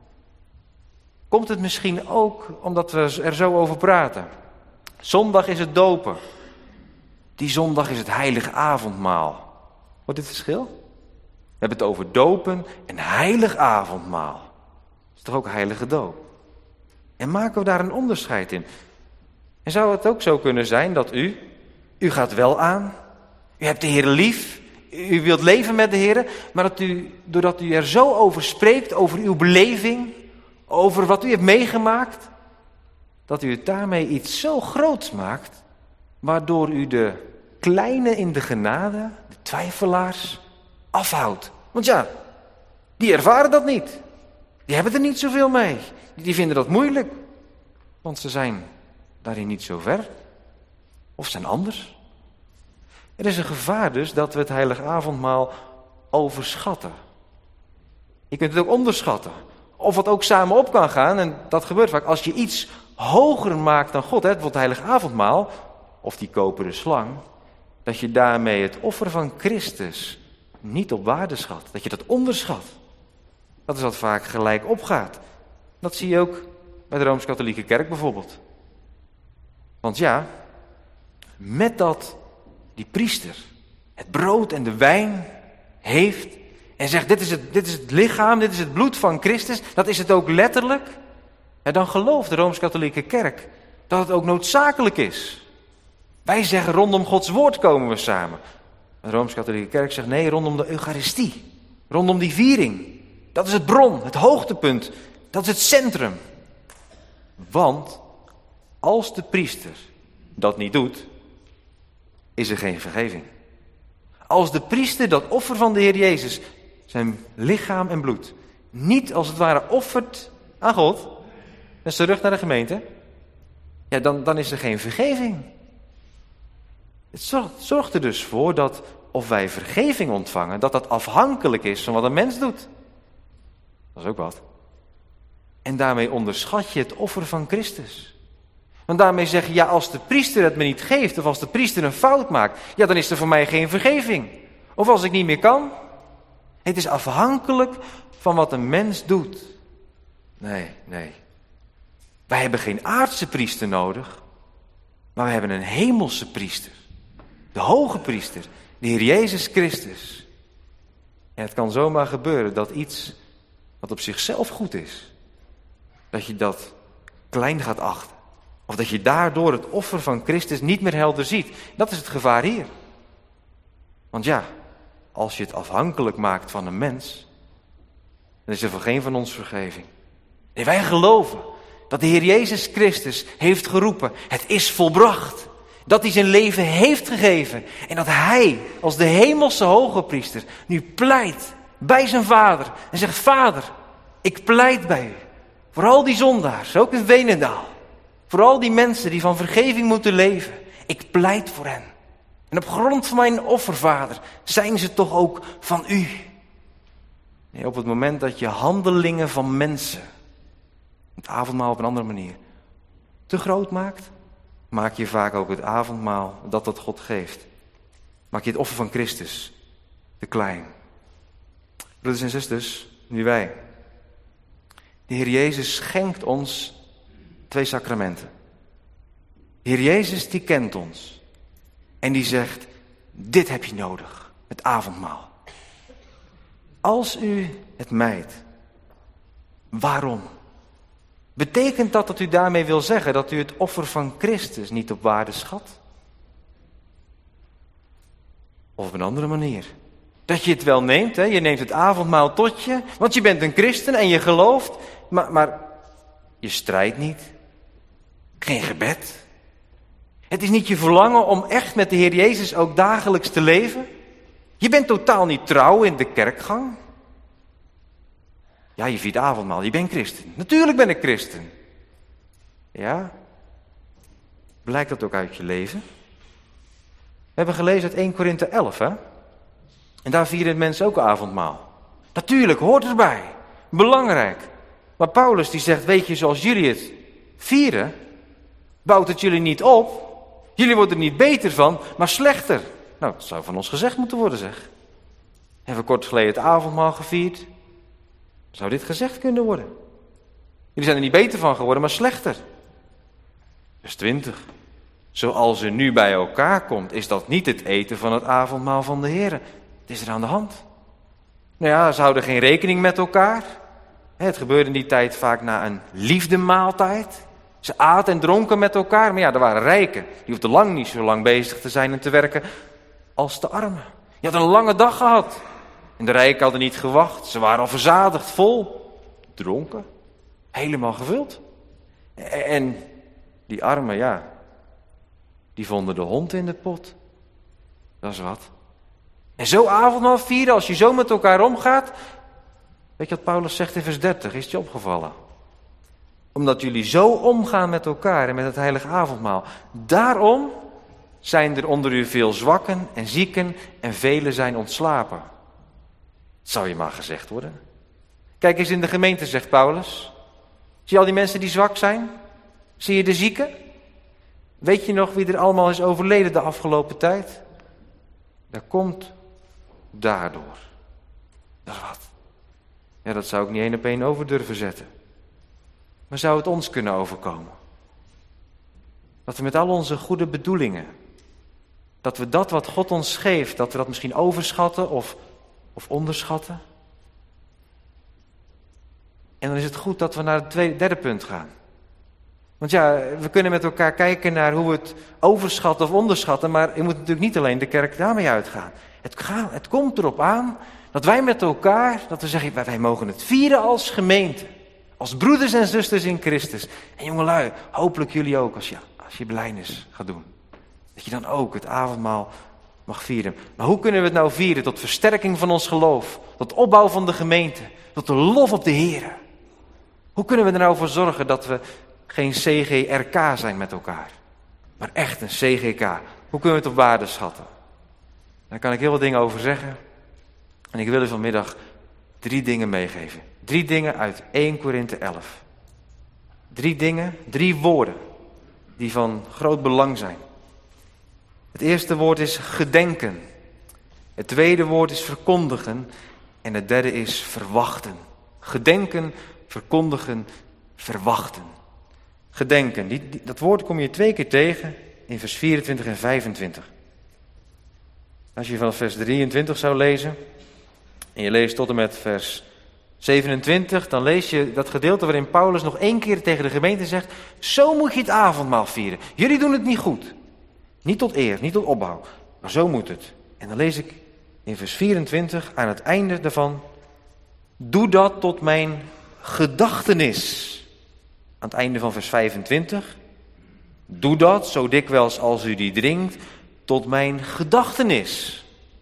S2: Komt het misschien ook omdat we er zo over praten? Zondag is het dopen. Die zondag is het heilige avondmaal. Wat is het verschil? We hebben het over dopen en heilig avondmaal. Dat is toch ook heilige doop? En maken we daar een onderscheid in? En zou het ook zo kunnen zijn dat u gaat wel aan, u hebt de Heer lief, u wilt leven met de Heer, maar dat doordat u er zo over spreekt, over uw beleving, over wat u heeft meegemaakt, dat u het daarmee iets zo groots maakt, waardoor u de kleine in de genade, de twijfelaars, afhoudt. Want ja, die ervaren dat niet. Die hebben er niet zoveel mee. Die vinden dat moeilijk. Want ze zijn daarin niet zo ver. Of zijn anders. Er is een gevaar dus dat we het heilige avondmaal overschatten. Je kunt het ook onderschatten. Of het ook samen op kan gaan. En dat gebeurt vaak. Als je iets hoger maakt dan God. Bijvoorbeeld het heilige avondmaal. Of die koperen slang. Dat je daarmee het offer van Christus niet op waarde schat. Dat je dat onderschat. Dat is wat vaak gelijk opgaat. Dat zie je ook bij de Rooms-Katholieke Kerk bijvoorbeeld. Want ja, met dat die priester het brood en de wijn heeft en zegt dit is het lichaam, dit is het bloed van Christus, dat is het ook letterlijk. En dan gelooft de Rooms-Katholieke Kerk dat het ook noodzakelijk is. Wij zeggen rondom Gods woord komen we samen. De Rooms-Katholieke Kerk zegt nee, rondom de Eucharistie. Rondom die viering. Dat is het bron, het hoogtepunt. Dat is het centrum. Want als de priester dat niet doet, is er geen vergeving. Als de priester dat offer van de Heer Jezus, zijn lichaam en bloed, niet als het ware offert aan God, en terug naar de gemeente, ja, dan is er geen vergeving. Het zorgt er dus voor dat of wij vergeving ontvangen, dat afhankelijk is van wat een mens doet. Dat is ook wat. En daarmee onderschat je het offer van Christus. Want daarmee zeg je, ja, als de priester het me niet geeft, of als de priester een fout maakt, ja, dan is er voor mij geen vergeving. Of als ik niet meer kan. Het is afhankelijk van wat een mens doet. Nee. Wij hebben geen aardse priester nodig, maar we hebben een hemelse priester. De hoge priester, de Heer Jezus Christus. En het kan zomaar gebeuren dat iets wat op zichzelf goed is, dat je dat klein gaat achten. Of dat je daardoor het offer van Christus niet meer helder ziet. Dat is het gevaar hier. Want ja, als je het afhankelijk maakt van een mens, dan is er voor geen van ons vergeving. Nee, wij geloven dat de Heer Jezus Christus heeft geroepen, het is volbracht. Dat hij zijn leven heeft gegeven. En dat hij, als de hemelse hoge priester, nu pleit bij zijn vader. En zegt, Vader, ik pleit bij u. Voor al die zondaars, ook in Veenendaal. Voor al die mensen die van vergeving moeten leven. Ik pleit voor hen. En op grond van mijn offer, Vader, zijn ze toch ook van u. Nee, op het moment dat je handelingen van mensen, het avondmaal op een andere manier, te groot maakt, maak je vaak ook het avondmaal dat God geeft. Maak je het offer van Christus te klein. Broeders en zusters, nu wij. De Heer Jezus schenkt ons 2 sacramenten. De Heer Jezus die kent ons. En die zegt, dit heb je nodig, het avondmaal. Als u het mijdt, waarom? Betekent dat u daarmee wil zeggen dat u het offer van Christus niet op waarde schat? Of op een andere manier. Dat je het wel neemt, hè? Je neemt het avondmaal tot je, want je bent een christen en je gelooft, maar je strijdt niet. Geen gebed. Het is niet je verlangen om echt met de Heer Jezus ook dagelijks te leven. Je bent totaal niet trouw in de kerkgang. Ja, je viert avondmaal, je bent christen. Natuurlijk ben ik christen. Ja? Blijkt dat ook uit je leven? We hebben gelezen uit 1 Korinthe 11, hè? En daar vieren mensen ook avondmaal. Natuurlijk, hoort erbij. Belangrijk. Maar Paulus die zegt, weet je, zoals jullie het vieren, bouwt het jullie niet op. Jullie worden er niet beter van, maar slechter. Nou, dat zou van ons gezegd moeten worden, zeg. Hebben we kort geleden het avondmaal gevierd? Zou dit gezegd kunnen worden? Jullie zijn er niet beter van geworden, maar slechter. Vers 20. Zoals u nu bij elkaar komt, is dat niet het eten van het avondmaal van de Heer. Het is er aan de hand. Nou ja, ze houden geen rekening met elkaar. Het gebeurde in die tijd vaak na een liefdemaaltijd. Ze aten en dronken met elkaar, maar ja, er waren rijken. Die hoefden lang niet zo lang bezig te zijn en te werken als de armen. Je had een lange dag gehad. En de rijken hadden niet gewacht. Ze waren al verzadigd, vol, dronken, helemaal gevuld. En die armen, ja, die vonden de hond in de pot. Dat is wat. En zo avondmaal vieren, als je zo met elkaar omgaat. Weet je wat Paulus zegt in vers 30, is het je opgevallen? Omdat jullie zo omgaan met elkaar en met het heilige avondmaal. Daarom zijn er onder u veel zwakken en zieken en velen zijn ontslapen. Dat zou je maar gezegd worden. Kijk eens in de gemeente, zegt Paulus. Zie je al die mensen die zwak zijn? Zie je de zieken? Weet je nog wie er allemaal is overleden de afgelopen tijd? Dat komt daardoor. Dat is wat. Ja, dat zou ik niet 1 op 1 over durven zetten. Maar zou het ons kunnen overkomen? Dat we met al onze goede bedoelingen, dat we dat wat God ons geeft, dat we dat misschien overschatten of onderschatten? En dan is het goed dat we naar het derde punt gaan. Want ja, we kunnen met elkaar kijken naar hoe we het overschatten of onderschatten, maar je moet natuurlijk niet alleen de kerk daarmee uitgaan. Het komt erop aan dat wij met elkaar, dat we zeggen, wij mogen het vieren als gemeente. Als broeders en zusters in Christus. En jongelui, hopelijk jullie ook als je belijdenis gaat doen. Dat je dan ook het avondmaal mag vieren. Maar hoe kunnen we het nou vieren? Tot versterking van ons geloof. Tot opbouw van de gemeente. Tot de lof op de Heer. Hoe kunnen we er nou voor zorgen dat we geen CGRK zijn met elkaar? Maar echt een CGK. Hoe kunnen we het op waarde schatten? Daar kan ik heel wat dingen over zeggen. En ik wil u vanmiddag 3 dingen meegeven. 3 dingen uit 1 Korinthe 11. 3 dingen, 3 woorden die van groot belang zijn. Het eerste woord is gedenken. Het tweede woord is verkondigen. En het derde is verwachten. Gedenken, verkondigen, verwachten. Gedenken, dat woord kom je 2 keer tegen in vers 24 en 25. Als je vanaf vers 23 zou lezen en je leest tot en met vers 27, dan lees je dat gedeelte waarin Paulus nog 1 keer tegen de gemeente zegt, zo moet je het avondmaal vieren. Jullie doen het niet goed. Niet tot eer, niet tot opbouw, maar zo moet het. En dan lees ik in vers 24 aan het einde daarvan, doe dat tot mijn gedachtenis. Aan het einde van vers 25, doe dat zo dikwijls als u die drinkt, tot mijn gedachtenis.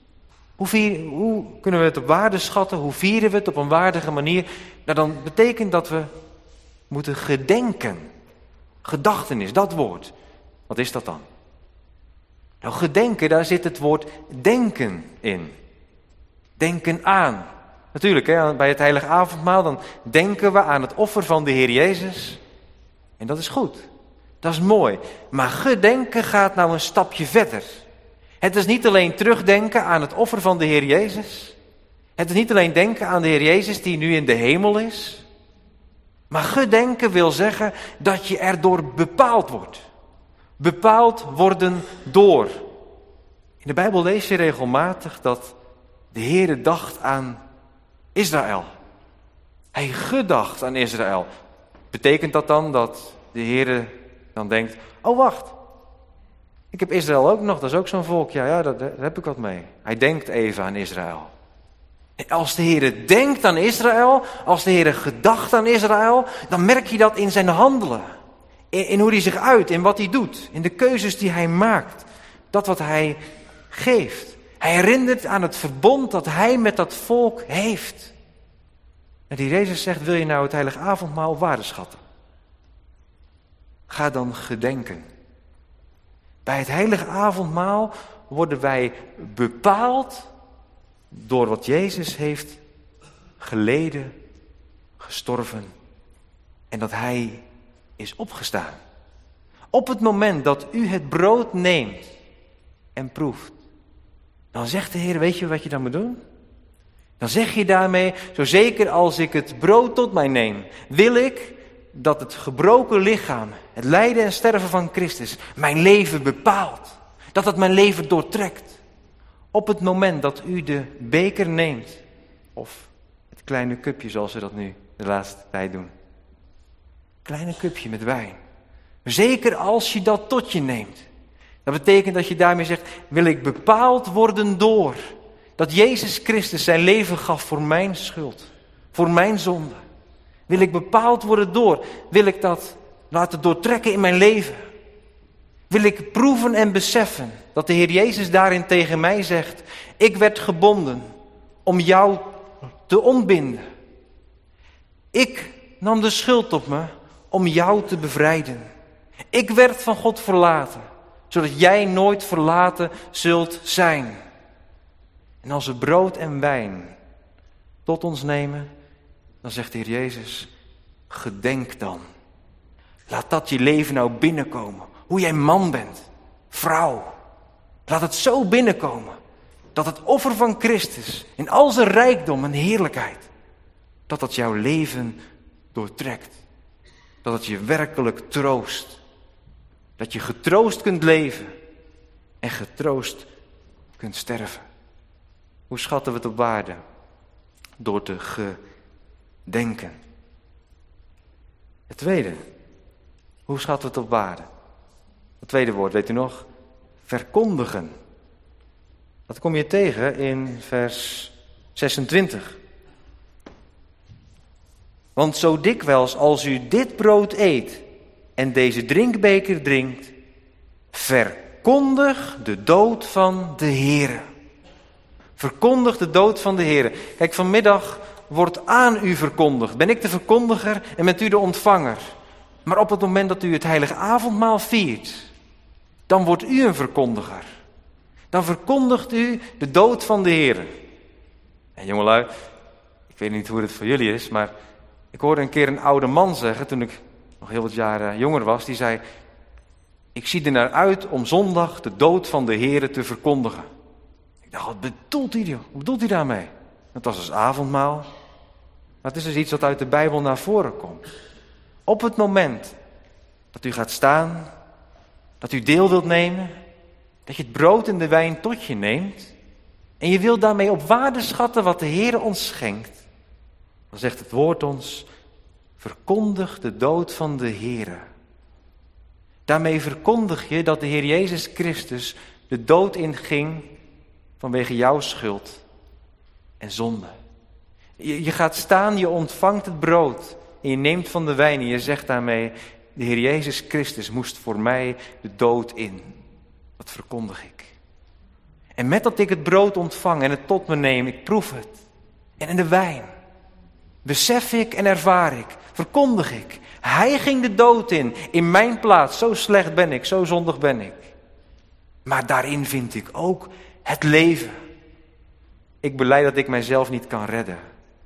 S2: Hoe kunnen we het op waarde schatten? Hoe vieren we het op een waardige manier? Nou, dan betekent dat we moeten gedenken. Gedachtenis, dat woord. Wat is dat dan? Nou, gedenken, daar zit het woord denken in. Denken aan. Natuurlijk, bij het heilige avondmaal, dan denken we aan het offer van de Heer Jezus. En dat is goed. Dat is mooi. Maar gedenken gaat nou een stapje verder. Het is niet alleen terugdenken aan het offer van de Heer Jezus. Het is niet alleen denken aan de Heer Jezus die nu in de hemel is. Maar gedenken wil zeggen dat je erdoor bepaald wordt. Bepaald worden door. In de Bijbel lees je regelmatig dat de Heer dacht aan Israël. Hij gedacht aan Israël. Betekent dat dan dat de Heer dan denkt, oh wacht, ik heb Israël ook nog, dat is ook zo'n volk. Ja, daar heb ik wat mee. Hij denkt even aan Israël. En als de Heer denkt aan Israël, als de Heer gedacht aan Israël, dan merk je dat in zijn handelen. In hoe hij zich uit, in wat hij doet, in de keuzes die hij maakt. Dat wat hij geeft. Hij herinnert aan het verbond dat hij met dat volk heeft. En die Jezus zegt, wil je nou het heilige avondmaal op waarde schatten? Ga dan gedenken. Bij het heilige avondmaal worden wij bepaald door wat Jezus heeft geleden, gestorven en dat hij is opgestaan. Op het moment dat u het brood neemt en proeft, dan zegt de Heer, weet je wat je dan moet doen? Dan zeg je daarmee, zo zeker als ik het brood tot mij neem, wil ik dat het gebroken lichaam, het lijden en sterven van Christus, mijn leven bepaalt. Dat het mijn leven doortrekt. Op het moment dat u de beker neemt, of het kleine cupje zoals we dat nu de laatste tijd doen. Kleine cupje met wijn. Zeker als je dat tot je neemt. Dat betekent dat je daarmee zegt, wil ik bepaald worden door dat Jezus Christus zijn leven gaf voor mijn schuld, voor mijn zonde. Wil ik bepaald worden door, wil ik dat laten doortrekken in mijn leven. Wil ik proeven en beseffen dat de Heer Jezus daarin tegen mij zegt, ik werd gebonden om jou te ontbinden. Ik nam de schuld op me om jou te bevrijden. Ik werd van God verlaten, zodat jij nooit verlaten zult zijn. En als we brood en wijn tot ons nemen, dan zegt de Heer Jezus, gedenk dan. Laat dat je leven nou binnenkomen. Hoe jij man bent, vrouw. Laat het zo binnenkomen. Dat het offer van Christus in al zijn rijkdom en heerlijkheid, dat dat jouw leven doortrekt. Dat het je werkelijk troost. Dat je getroost kunt leven en getroost kunt sterven. Hoe schatten we het op waarde? Door te gedenken. Het tweede. Hoe schatten we het op waarde? Het tweede woord, weet u nog? Verkondigen. Dat kom je tegen in vers 26. Want zo dikwijls als u dit brood eet en deze drinkbeker drinkt, verkondig de dood van de Heere. Verkondig de dood van de Heere. Kijk, vanmiddag wordt aan u verkondigd. Ben ik de verkondiger en bent u de ontvanger. Maar op het moment dat u het heilige avondmaal viert, dan wordt u een verkondiger. Dan verkondigt u de dood van de Heere. En jongelui, ik weet niet hoe het voor jullie is, maar ik hoorde een keer een oude man zeggen, toen ik nog heel wat jaren jonger was, die zei, ik zie er naar uit om zondag de dood van de Heere te verkondigen. Ik dacht, wat bedoelt hij, wat bedoelt hij daarmee? Het was dus avondmaal. Maar het is dus iets wat uit de Bijbel naar voren komt. Op het moment dat u gaat staan, dat u deel wilt nemen, dat je het brood en de wijn tot je neemt, en je wilt daarmee op waarde schatten wat de Heer ons schenkt, dan zegt het woord ons, verkondig de dood van de Heere. Daarmee verkondig je dat de Heer Jezus Christus de dood inging vanwege jouw schuld en zonde. Je gaat staan, je ontvangt het brood en je neemt van de wijn en je zegt daarmee, de Heer Jezus Christus moest voor mij de dood in. Dat verkondig ik. En met dat ik het brood ontvang en het tot me neem, ik proef het. En in de wijn besef ik en ervaar ik, verkondig ik. Hij ging de dood in mijn plaats. Zo slecht ben ik, zo zondig ben ik. Maar daarin vind ik ook het leven. Ik belijd dat ik mijzelf niet kan redden.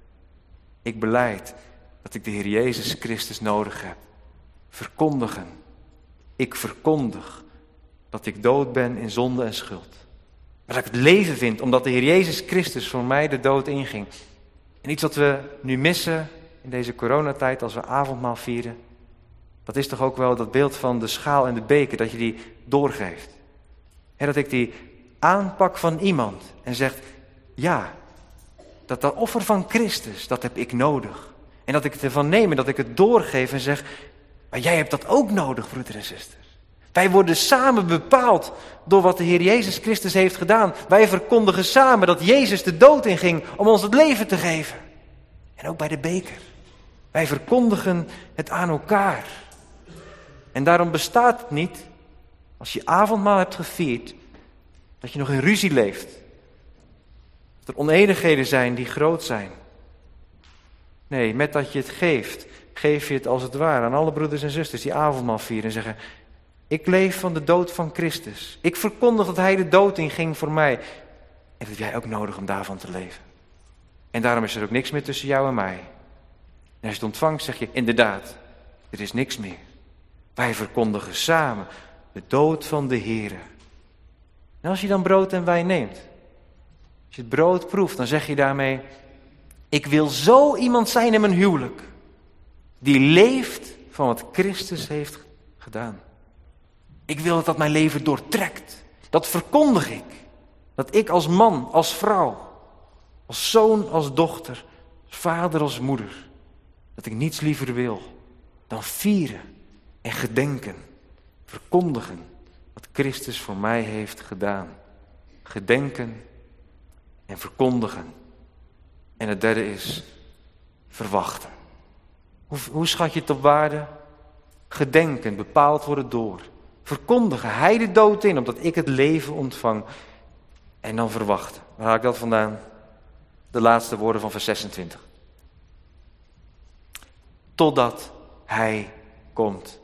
S2: Ik belijd dat ik de Heer Jezus Christus nodig heb. Verkondigen. Ik verkondig dat ik dood ben in zonde en schuld. Maar dat ik het leven vind omdat de Heer Jezus Christus voor mij de dood inging. En iets wat we nu missen in deze coronatijd als we avondmaal vieren, dat is toch ook wel dat beeld van de schaal en de beker, dat je die doorgeeft. En dat ik die aanpak van iemand en zegt, ja, dat offer van Christus, dat heb ik nodig. En dat ik het ervan neem en dat ik het doorgeef en zeg, maar jij hebt dat ook nodig, broeder en zuster. Wij worden samen bepaald door wat de Heer Jezus Christus heeft gedaan. Wij verkondigen samen dat Jezus de dood inging om ons het leven te geven. En ook bij de beker. Wij verkondigen het aan elkaar. En daarom bestaat het niet, als je avondmaal hebt gevierd, dat je nog in ruzie leeft. Dat er onenigheden zijn die groot zijn. Nee, met dat je het geeft, geef je het als het ware aan alle broeders en zusters die avondmaal vieren en zeggen, Ik leef van de dood van Christus. Ik verkondig dat hij de dood inging voor mij. En dat heb jij ook nodig om daarvan te leven. En daarom is er ook niks meer tussen jou en mij. En als je het ontvangt, zeg je, inderdaad, er is niks meer. Wij verkondigen samen de dood van de Here. En als je dan brood en wijn neemt, als je het brood proeft, dan zeg je daarmee, ik wil zo iemand zijn in mijn huwelijk, die leeft van wat Christus heeft gedaan. Ik wil dat mijn leven doortrekt. Dat verkondig ik. Dat ik als man, als vrouw, als zoon, als dochter, als vader, als moeder, dat ik niets liever wil dan vieren en gedenken, verkondigen wat Christus voor mij heeft gedaan. Gedenken en verkondigen. En het derde is verwachten. Hoe schat je het op waarde? Gedenken, bepaald worden door. Verkondigen, hij de dood in, opdat ik het leven ontvang. En dan verwachten. Waar haal ik dat vandaan? De laatste woorden van vers 26. Totdat hij komt.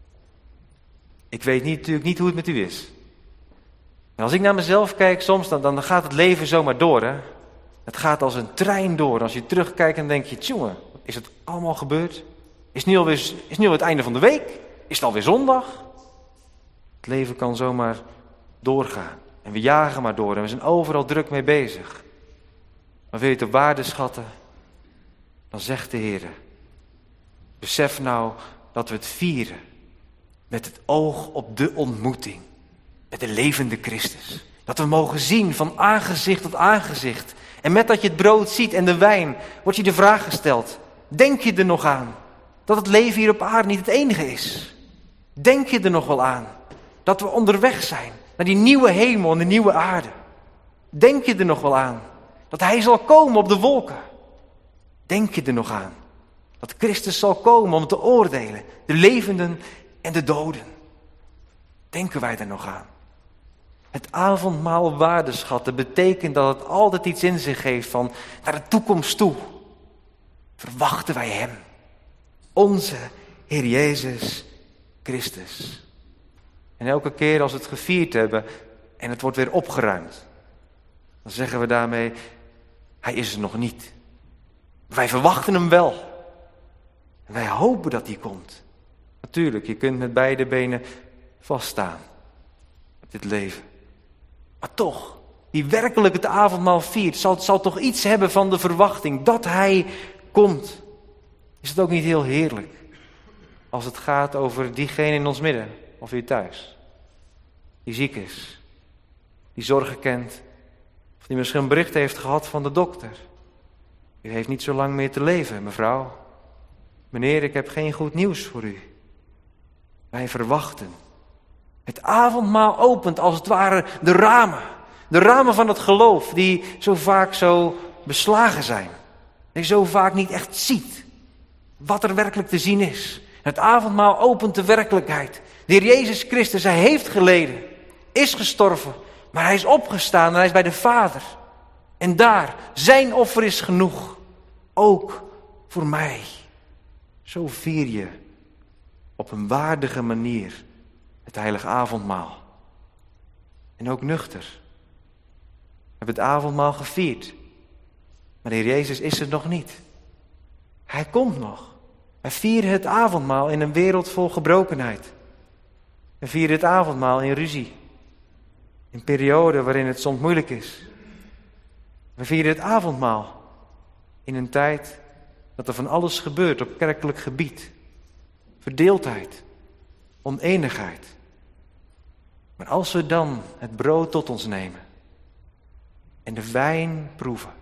S2: Ik weet natuurlijk niet hoe het met u is. En als ik naar mezelf kijk soms, dan gaat het leven zomaar door. Hè? Het gaat als een trein door. Als je terugkijkt en denk je, tjonge, is het allemaal gebeurd? Is nu alweer het einde van de week? Is het alweer zondag? Het leven kan zomaar doorgaan. En we jagen maar door en we zijn overal druk mee bezig. Maar wil je het op waarde schatten? Dan zegt de Heer, besef nou dat we het vieren met het oog op de ontmoeting met de levende Christus. Dat we mogen zien van aangezicht tot aangezicht. En met dat je het brood ziet en de wijn, wordt je de vraag gesteld, denk je er nog aan dat het leven hier op aarde niet het enige is? Denk je er nog wel aan dat we onderweg zijn naar die nieuwe hemel en de nieuwe aarde? Denk je er nog wel aan dat hij zal komen op de wolken? Denk je er nog aan dat Christus zal komen om te oordelen, de levenden en de doden? Denken wij er nog aan? Het avondmaal waardeschatten betekent dat het altijd iets in zich heeft van naar de toekomst toe. Verwachten wij hem, onze Heer Jezus Christus. En elke keer als we het gevierd hebben en het wordt weer opgeruimd, dan zeggen we daarmee, hij is er nog niet. Wij verwachten hem wel. En wij hopen dat hij komt. Natuurlijk, je kunt met beide benen vaststaan met dit leven. Maar toch, wie werkelijk het avondmaal viert, zal toch iets hebben van de verwachting dat hij komt. Is het ook niet heel heerlijk als het gaat over diegene in ons midden, of hier thuis, die ziek is, die zorgen kent, of die misschien een bericht heeft gehad van de dokter. U heeft niet zo lang meer te leven, mevrouw. Meneer, ik heb geen goed nieuws voor u. Wij verwachten. Het avondmaal opent als het ware de ramen. De ramen van het geloof die zo vaak zo beslagen zijn. Die zo vaak niet echt ziet wat er werkelijk te zien is. Het avondmaal opent de werkelijkheid. De Heer Jezus Christus, hij heeft geleden, is gestorven, maar hij is opgestaan en hij is bij de Vader. En daar, zijn offer is genoeg. Ook voor mij. Zo vier je op een waardige manier het heilige avondmaal. En ook nuchter. We hebben het avondmaal gevierd. Maar de Heer Jezus is er nog niet. Hij komt nog. Wij vieren het avondmaal in een wereld vol gebrokenheid. We vieren het avondmaal in ruzie. In perioden waarin het soms moeilijk is. We vieren het avondmaal in een tijd dat er van alles gebeurt op kerkelijk gebied. Verdeeldheid, oneenigheid. Maar als we dan het brood tot ons nemen en de wijn proeven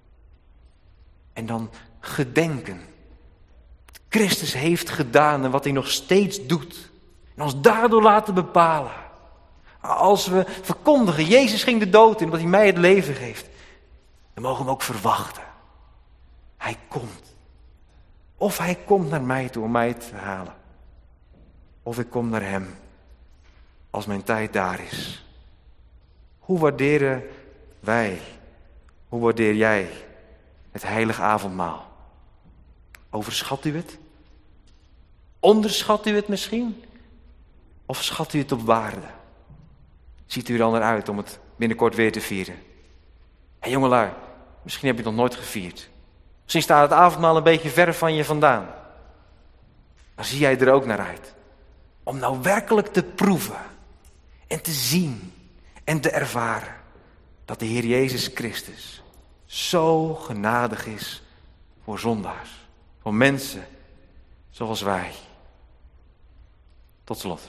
S2: en dan gedenken wat Christus heeft gedaan en wat hij nog steeds doet en ons daardoor laten bepalen. Als we verkondigen, Jezus ging de dood in omdat hij mij het leven geeft, dan mogen we hem ook verwachten. Hij komt. Of hij komt naar mij toe om mij te halen. Of ik kom naar hem als mijn tijd daar is. Hoe waarderen wij, hoe waardeer jij het heilige avondmaal? Overschat u het? Onderschat u het misschien? Of schat u het op waarde? Ziet u er dan naar uit om het binnenkort weer te vieren? En jongelui, misschien heb je het nog nooit gevierd. Misschien staat het avondmaal een beetje ver van je vandaan. Maar zie jij er ook naar uit? Om nou werkelijk te proeven en te zien en te ervaren dat de Heer Jezus Christus zo genadig is voor zondaars, voor mensen zoals wij. Tot slot.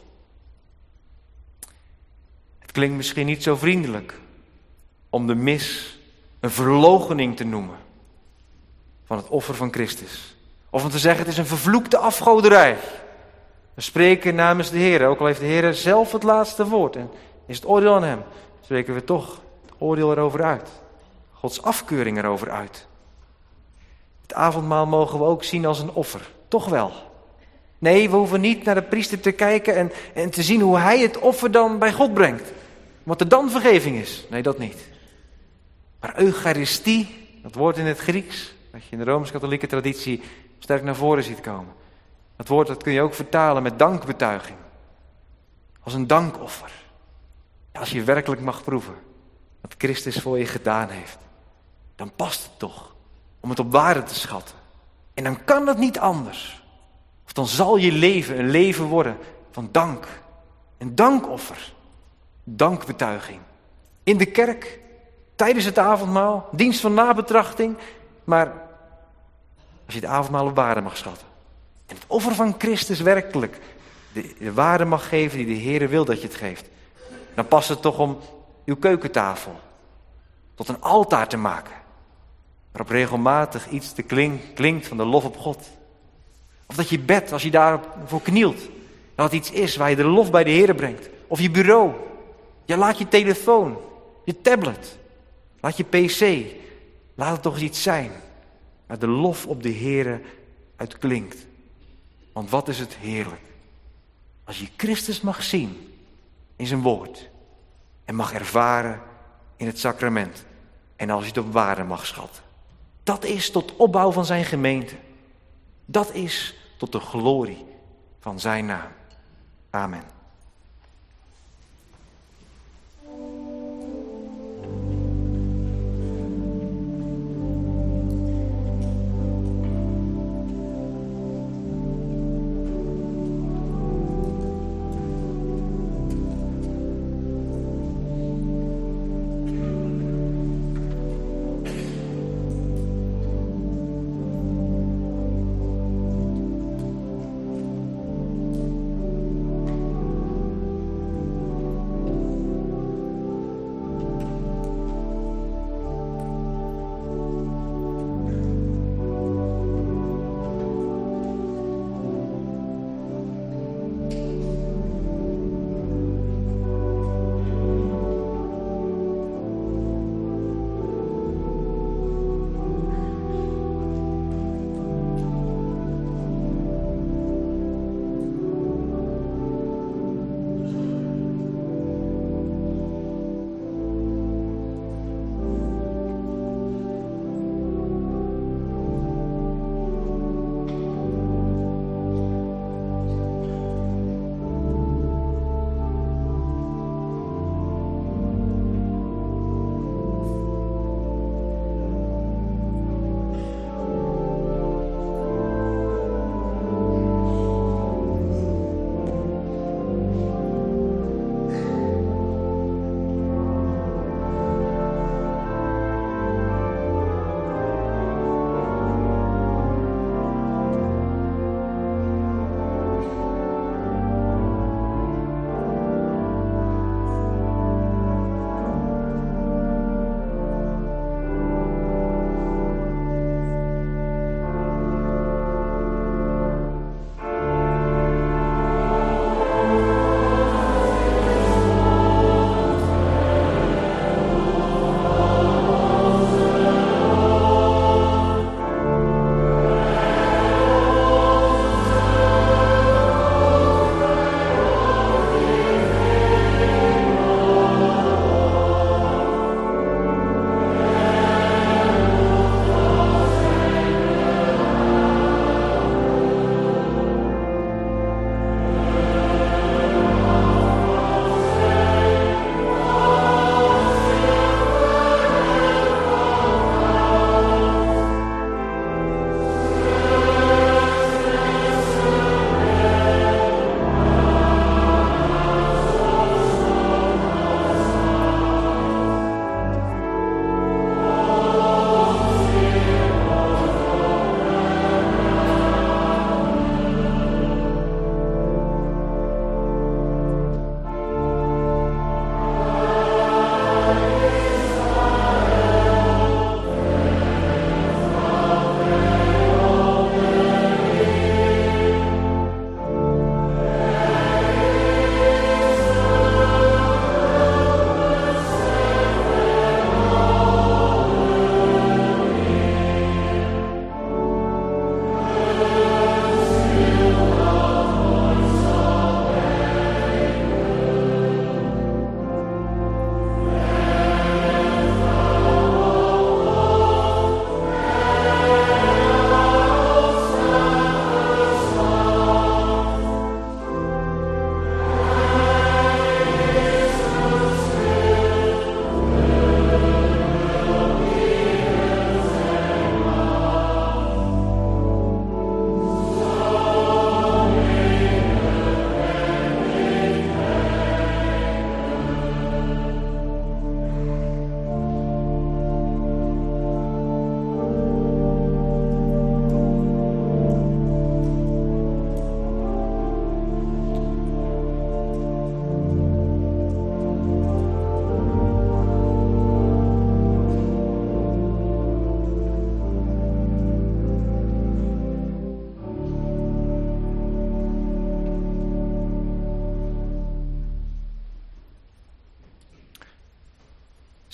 S2: Het klinkt misschien niet zo vriendelijk om de mis een verloochening te noemen van het offer van Christus. Of om te zeggen het is een vervloekte afgoderij. We spreken namens de Heer, ook al heeft de Heer zelf het laatste woord en is het oordeel aan hem, spreken we toch het oordeel erover uit. Gods afkeuring erover uit. Het avondmaal mogen we ook zien als een offer, toch wel. Nee, we hoeven niet naar de priester te kijken en te zien hoe hij het offer dan bij God brengt. Wat er dan vergeving is. Nee, dat niet. Maar Eucharistie, dat woord in het Grieks, dat je in de Rooms-Katholieke traditie sterk naar voren ziet komen. Dat woord dat kun je ook vertalen met dankbetuiging. Als een dankoffer. Ja, als je werkelijk mag proeven wat Christus voor je gedaan heeft, dan past het toch om het op waarde te schatten. En dan kan het niet anders. Of dan zal je leven een leven worden van dank. Een dankoffer. Dankbetuiging. In de kerk, tijdens het avondmaal, dienst van nabetrachting. Maar als je het avondmaal op waarde mag schatten. En het offer van Christus werkelijk de waarde mag geven die de Heer wil dat je het geeft. Dan past het toch om uw keukentafel tot een altaar te maken. Waarop regelmatig iets te klinkt van de lof op God. Of dat je bed, als je daarvoor knielt, dat het iets is waar je de lof bij de Heer brengt. Of je bureau. Ja, laat je telefoon, je tablet, laat je pc, laat het toch eens iets zijn waar de lof op de Heer uit klinkt. Want wat is het heerlijk als je Christus mag zien in zijn woord en mag ervaren in het sacrament en als je het op waarde mag schatten. Dat is tot opbouw van zijn gemeente. Dat is tot de glorie van zijn naam. Amen.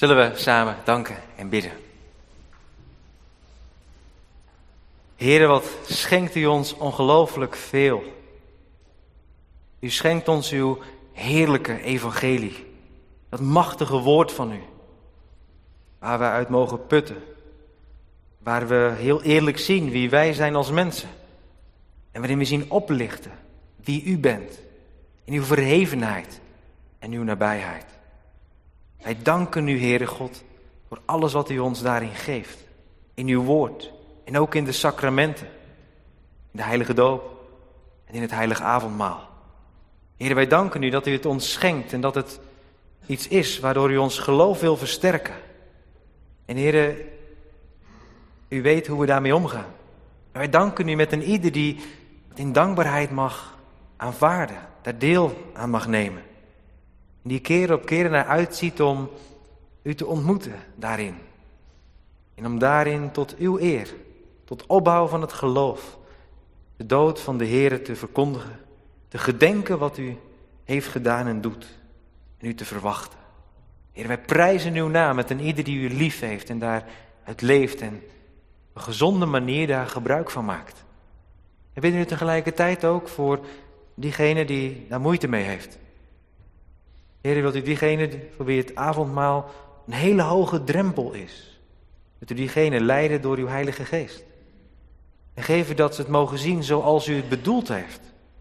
S2: Zullen we samen danken en bidden. Heere, wat schenkt u ons ongelooflijk veel. U schenkt ons uw heerlijke evangelie. Dat machtige woord van u. Waar we uit mogen putten. Waar we heel eerlijk zien wie wij zijn als mensen. En waarin we zien oplichten wie u bent. In uw verhevenheid en uw nabijheid. Wij danken u, Heere God, voor alles wat u ons daarin geeft. In uw woord en ook in de sacramenten. In de heilige doop en in het heilige avondmaal. Heere, wij danken u dat u het ons schenkt en dat het iets is waardoor u ons geloof wil versterken. En Heere, u weet hoe we daarmee omgaan. Wij danken u met een ieder die het in dankbaarheid mag aanvaarden, daar deel aan mag nemen. En die keer op keer naar uitziet om u te ontmoeten daarin. En om daarin tot uw eer, tot opbouw van het geloof, de dood van de Heere te verkondigen, te gedenken wat u heeft gedaan en doet, en u te verwachten. Heer, wij prijzen uw naam met een ieder die u lief heeft en daaruit leeft en op een gezonde manier daar gebruik van maakt. En bidden u tegelijkertijd ook voor diegene die daar moeite mee heeft. Heer, wilt u diegene voor wie het avondmaal een hele hoge drempel is, wilt u diegene leiden door uw Heilige Geest. En geef u dat ze het mogen zien zoals u het bedoeld heeft.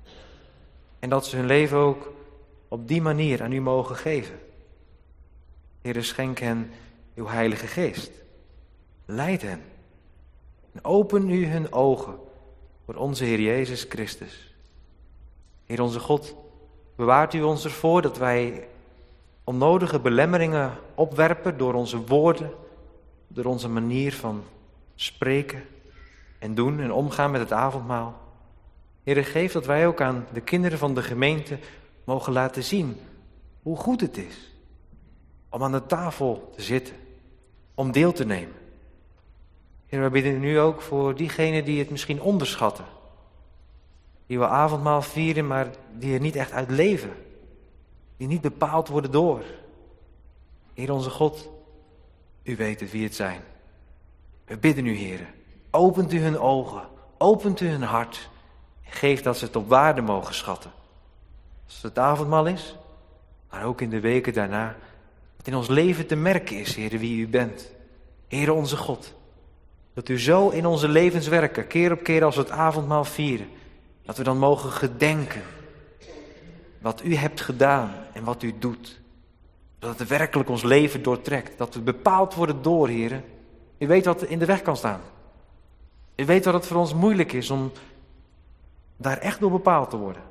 S2: En dat ze hun leven ook op die manier aan u mogen geven. Heer, schenk hen uw Heilige Geest. Leid hen. En open u hun ogen voor onze Heer Jezus Christus. Heer onze God, bewaart u ons ervoor dat wij onnodige belemmeringen opwerpen door onze woorden, door onze manier van spreken en doen en omgaan met het avondmaal. Heer, geef dat wij ook aan de kinderen van de gemeente mogen laten zien hoe goed het is om aan de tafel te zitten, om deel te nemen. Heer, wij bidden nu ook voor diegenen die het misschien onderschatten. Die wel avondmaal vieren, maar die er niet echt uit leven. Die niet bepaald worden door. Heer onze God, u weet het wie het zijn. We bidden u, Heer, opent u hun ogen, opent u hun hart. En geef dat ze het op waarde mogen schatten. Als het avondmaal is, maar ook in de weken daarna. Dat in ons leven te merken is, Heer, wie u bent. Heer onze God, dat u zo in onze levens werken, keer op keer als we het avondmaal vieren. Dat we dan mogen gedenken wat u hebt gedaan en wat u doet. Dat het werkelijk ons leven doortrekt. Dat we bepaald worden door, Heer. U weet wat in de weg kan staan. U weet wat het voor ons moeilijk is om daar echt door bepaald te worden.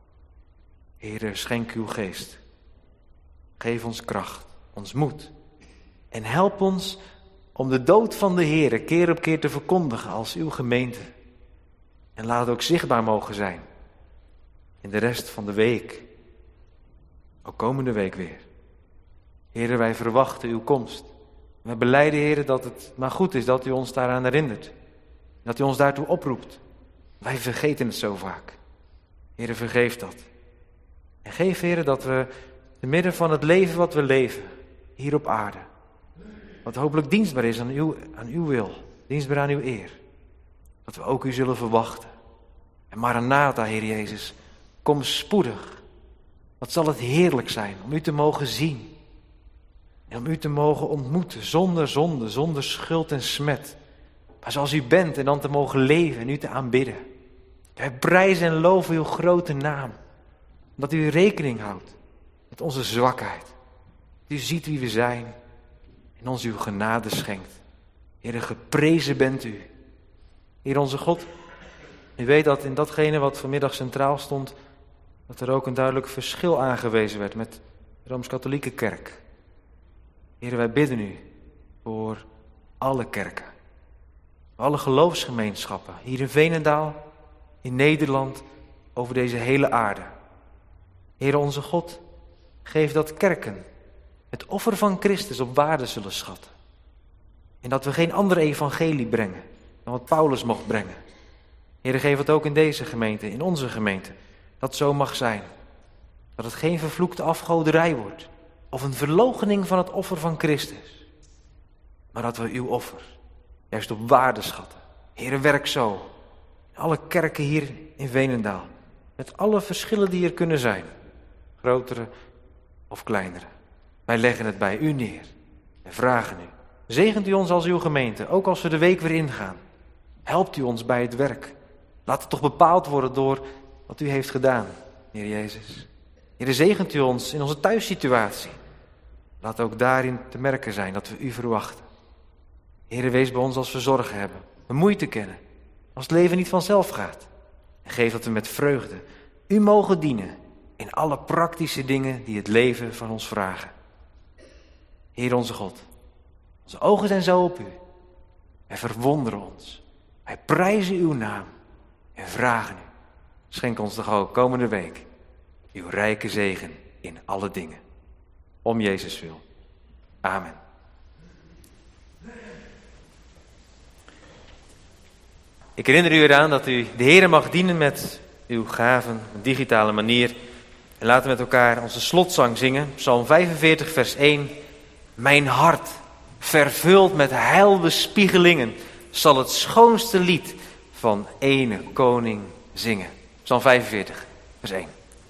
S2: Heer, schenk uw geest. Geef ons kracht, ons moed. En help ons om de dood van de Heer keer op keer te verkondigen als uw gemeente. En laat het ook zichtbaar mogen zijn. In de rest van de week. Ook komende week weer. Heer, wij verwachten uw komst. Wij belijden, Heer, dat het maar goed is dat u ons daaraan herinnert. Dat u ons daartoe oproept. Wij vergeten het zo vaak. Heer, vergeef dat. En geef, Heer, dat we te midden van het leven wat we leven, hier op aarde, wat hopelijk dienstbaar is aan uw wil, dienstbaar aan uw eer, dat we ook u zullen verwachten. En Maranatha, Heer Jezus, kom spoedig. Wat zal het heerlijk zijn om u te mogen zien. En om u te mogen ontmoeten, zonder zonde, zonder schuld en smet. Maar zoals u bent en dan te mogen leven en u te aanbidden. Wij prijzen en loven uw grote naam. Dat u rekening houdt met onze zwakheid. Dat u ziet wie we zijn en ons uw genade schenkt. Heer, geprezen bent u. Heer onze God, u weet dat in datgene wat vanmiddag centraal stond, dat er ook een duidelijk verschil aangewezen werd met de Rooms-Katholieke Kerk. Heer, wij bidden u voor alle kerken, voor alle geloofsgemeenschappen, hier in Veenendaal, in Nederland, over deze hele aarde. Heer onze God, geef dat kerken het offer van Christus op waarde zullen schatten. En dat we geen andere evangelie brengen dan wat Paulus mocht brengen. Heer, geef het ook in deze gemeente, in onze gemeente, dat zo mag zijn. Dat het geen vervloekte afgoderij wordt, of een verloochening van het offer van Christus. Maar dat we uw offer juist op waarde schatten. Heere, werk zo. Alle kerken hier in Veenendaal. Met alle verschillen die er kunnen zijn. Grotere of kleinere. Wij leggen het bij u neer. En vragen u. Zegent u ons als uw gemeente. Ook als we de week weer ingaan. Helpt u ons bij het werk. Laat het toch bepaald worden door wat u heeft gedaan, Heer Jezus. Heer, zegent u ons in onze thuissituatie. Laat ook daarin te merken zijn dat we u verwachten. Heer, wees bij ons als we zorgen hebben. We moeite kennen. Als het leven niet vanzelf gaat. En geef dat we met vreugde u mogen dienen in alle praktische dingen die het leven van ons vragen. Heer onze God, onze ogen zijn zo op u. Wij verwonderen ons. Wij prijzen uw naam en vragen u. Schenk ons toch ook komende week uw rijke zegen in alle dingen. Om Jezus wil. Amen. Ik herinner u eraan dat u de Heere mag dienen met uw gaven, op een digitale manier. En laten we met elkaar onze slotzang zingen. Psalm 45, vers 1. Mijn hart, vervuld met heilbespiegelingen, zal het schoonste lied van ene koning zingen. Psalm 45, vers 1.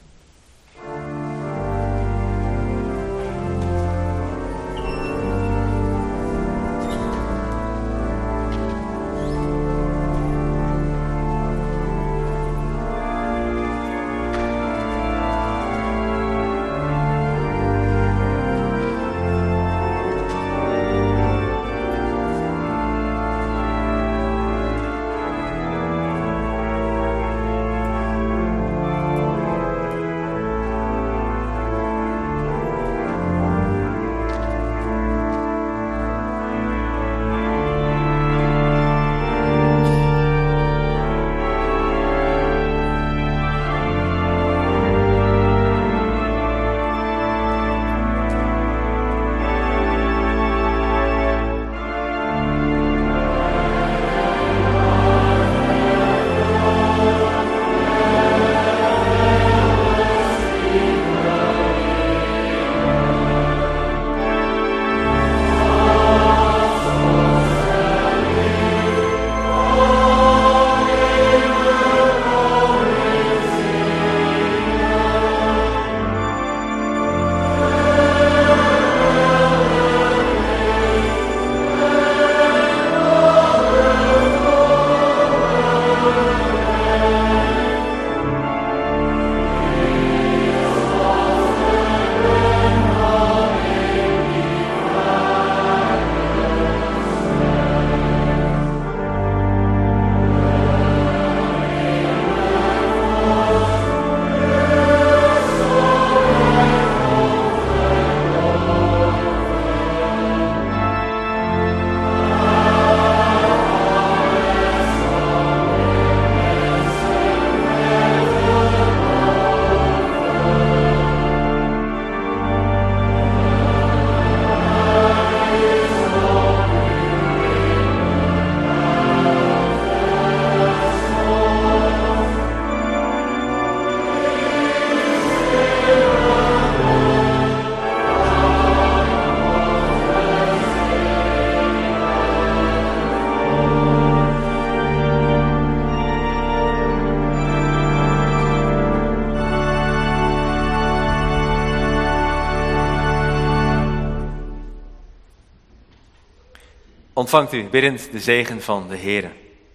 S2: Ontvangt u biddend de zegen van de Heere.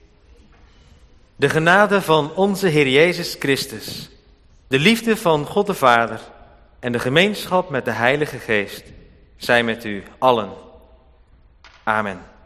S2: De genade van onze Heer Jezus Christus, de liefde van God de Vader en de gemeenschap met de Heilige Geest zijn met u allen. Amen.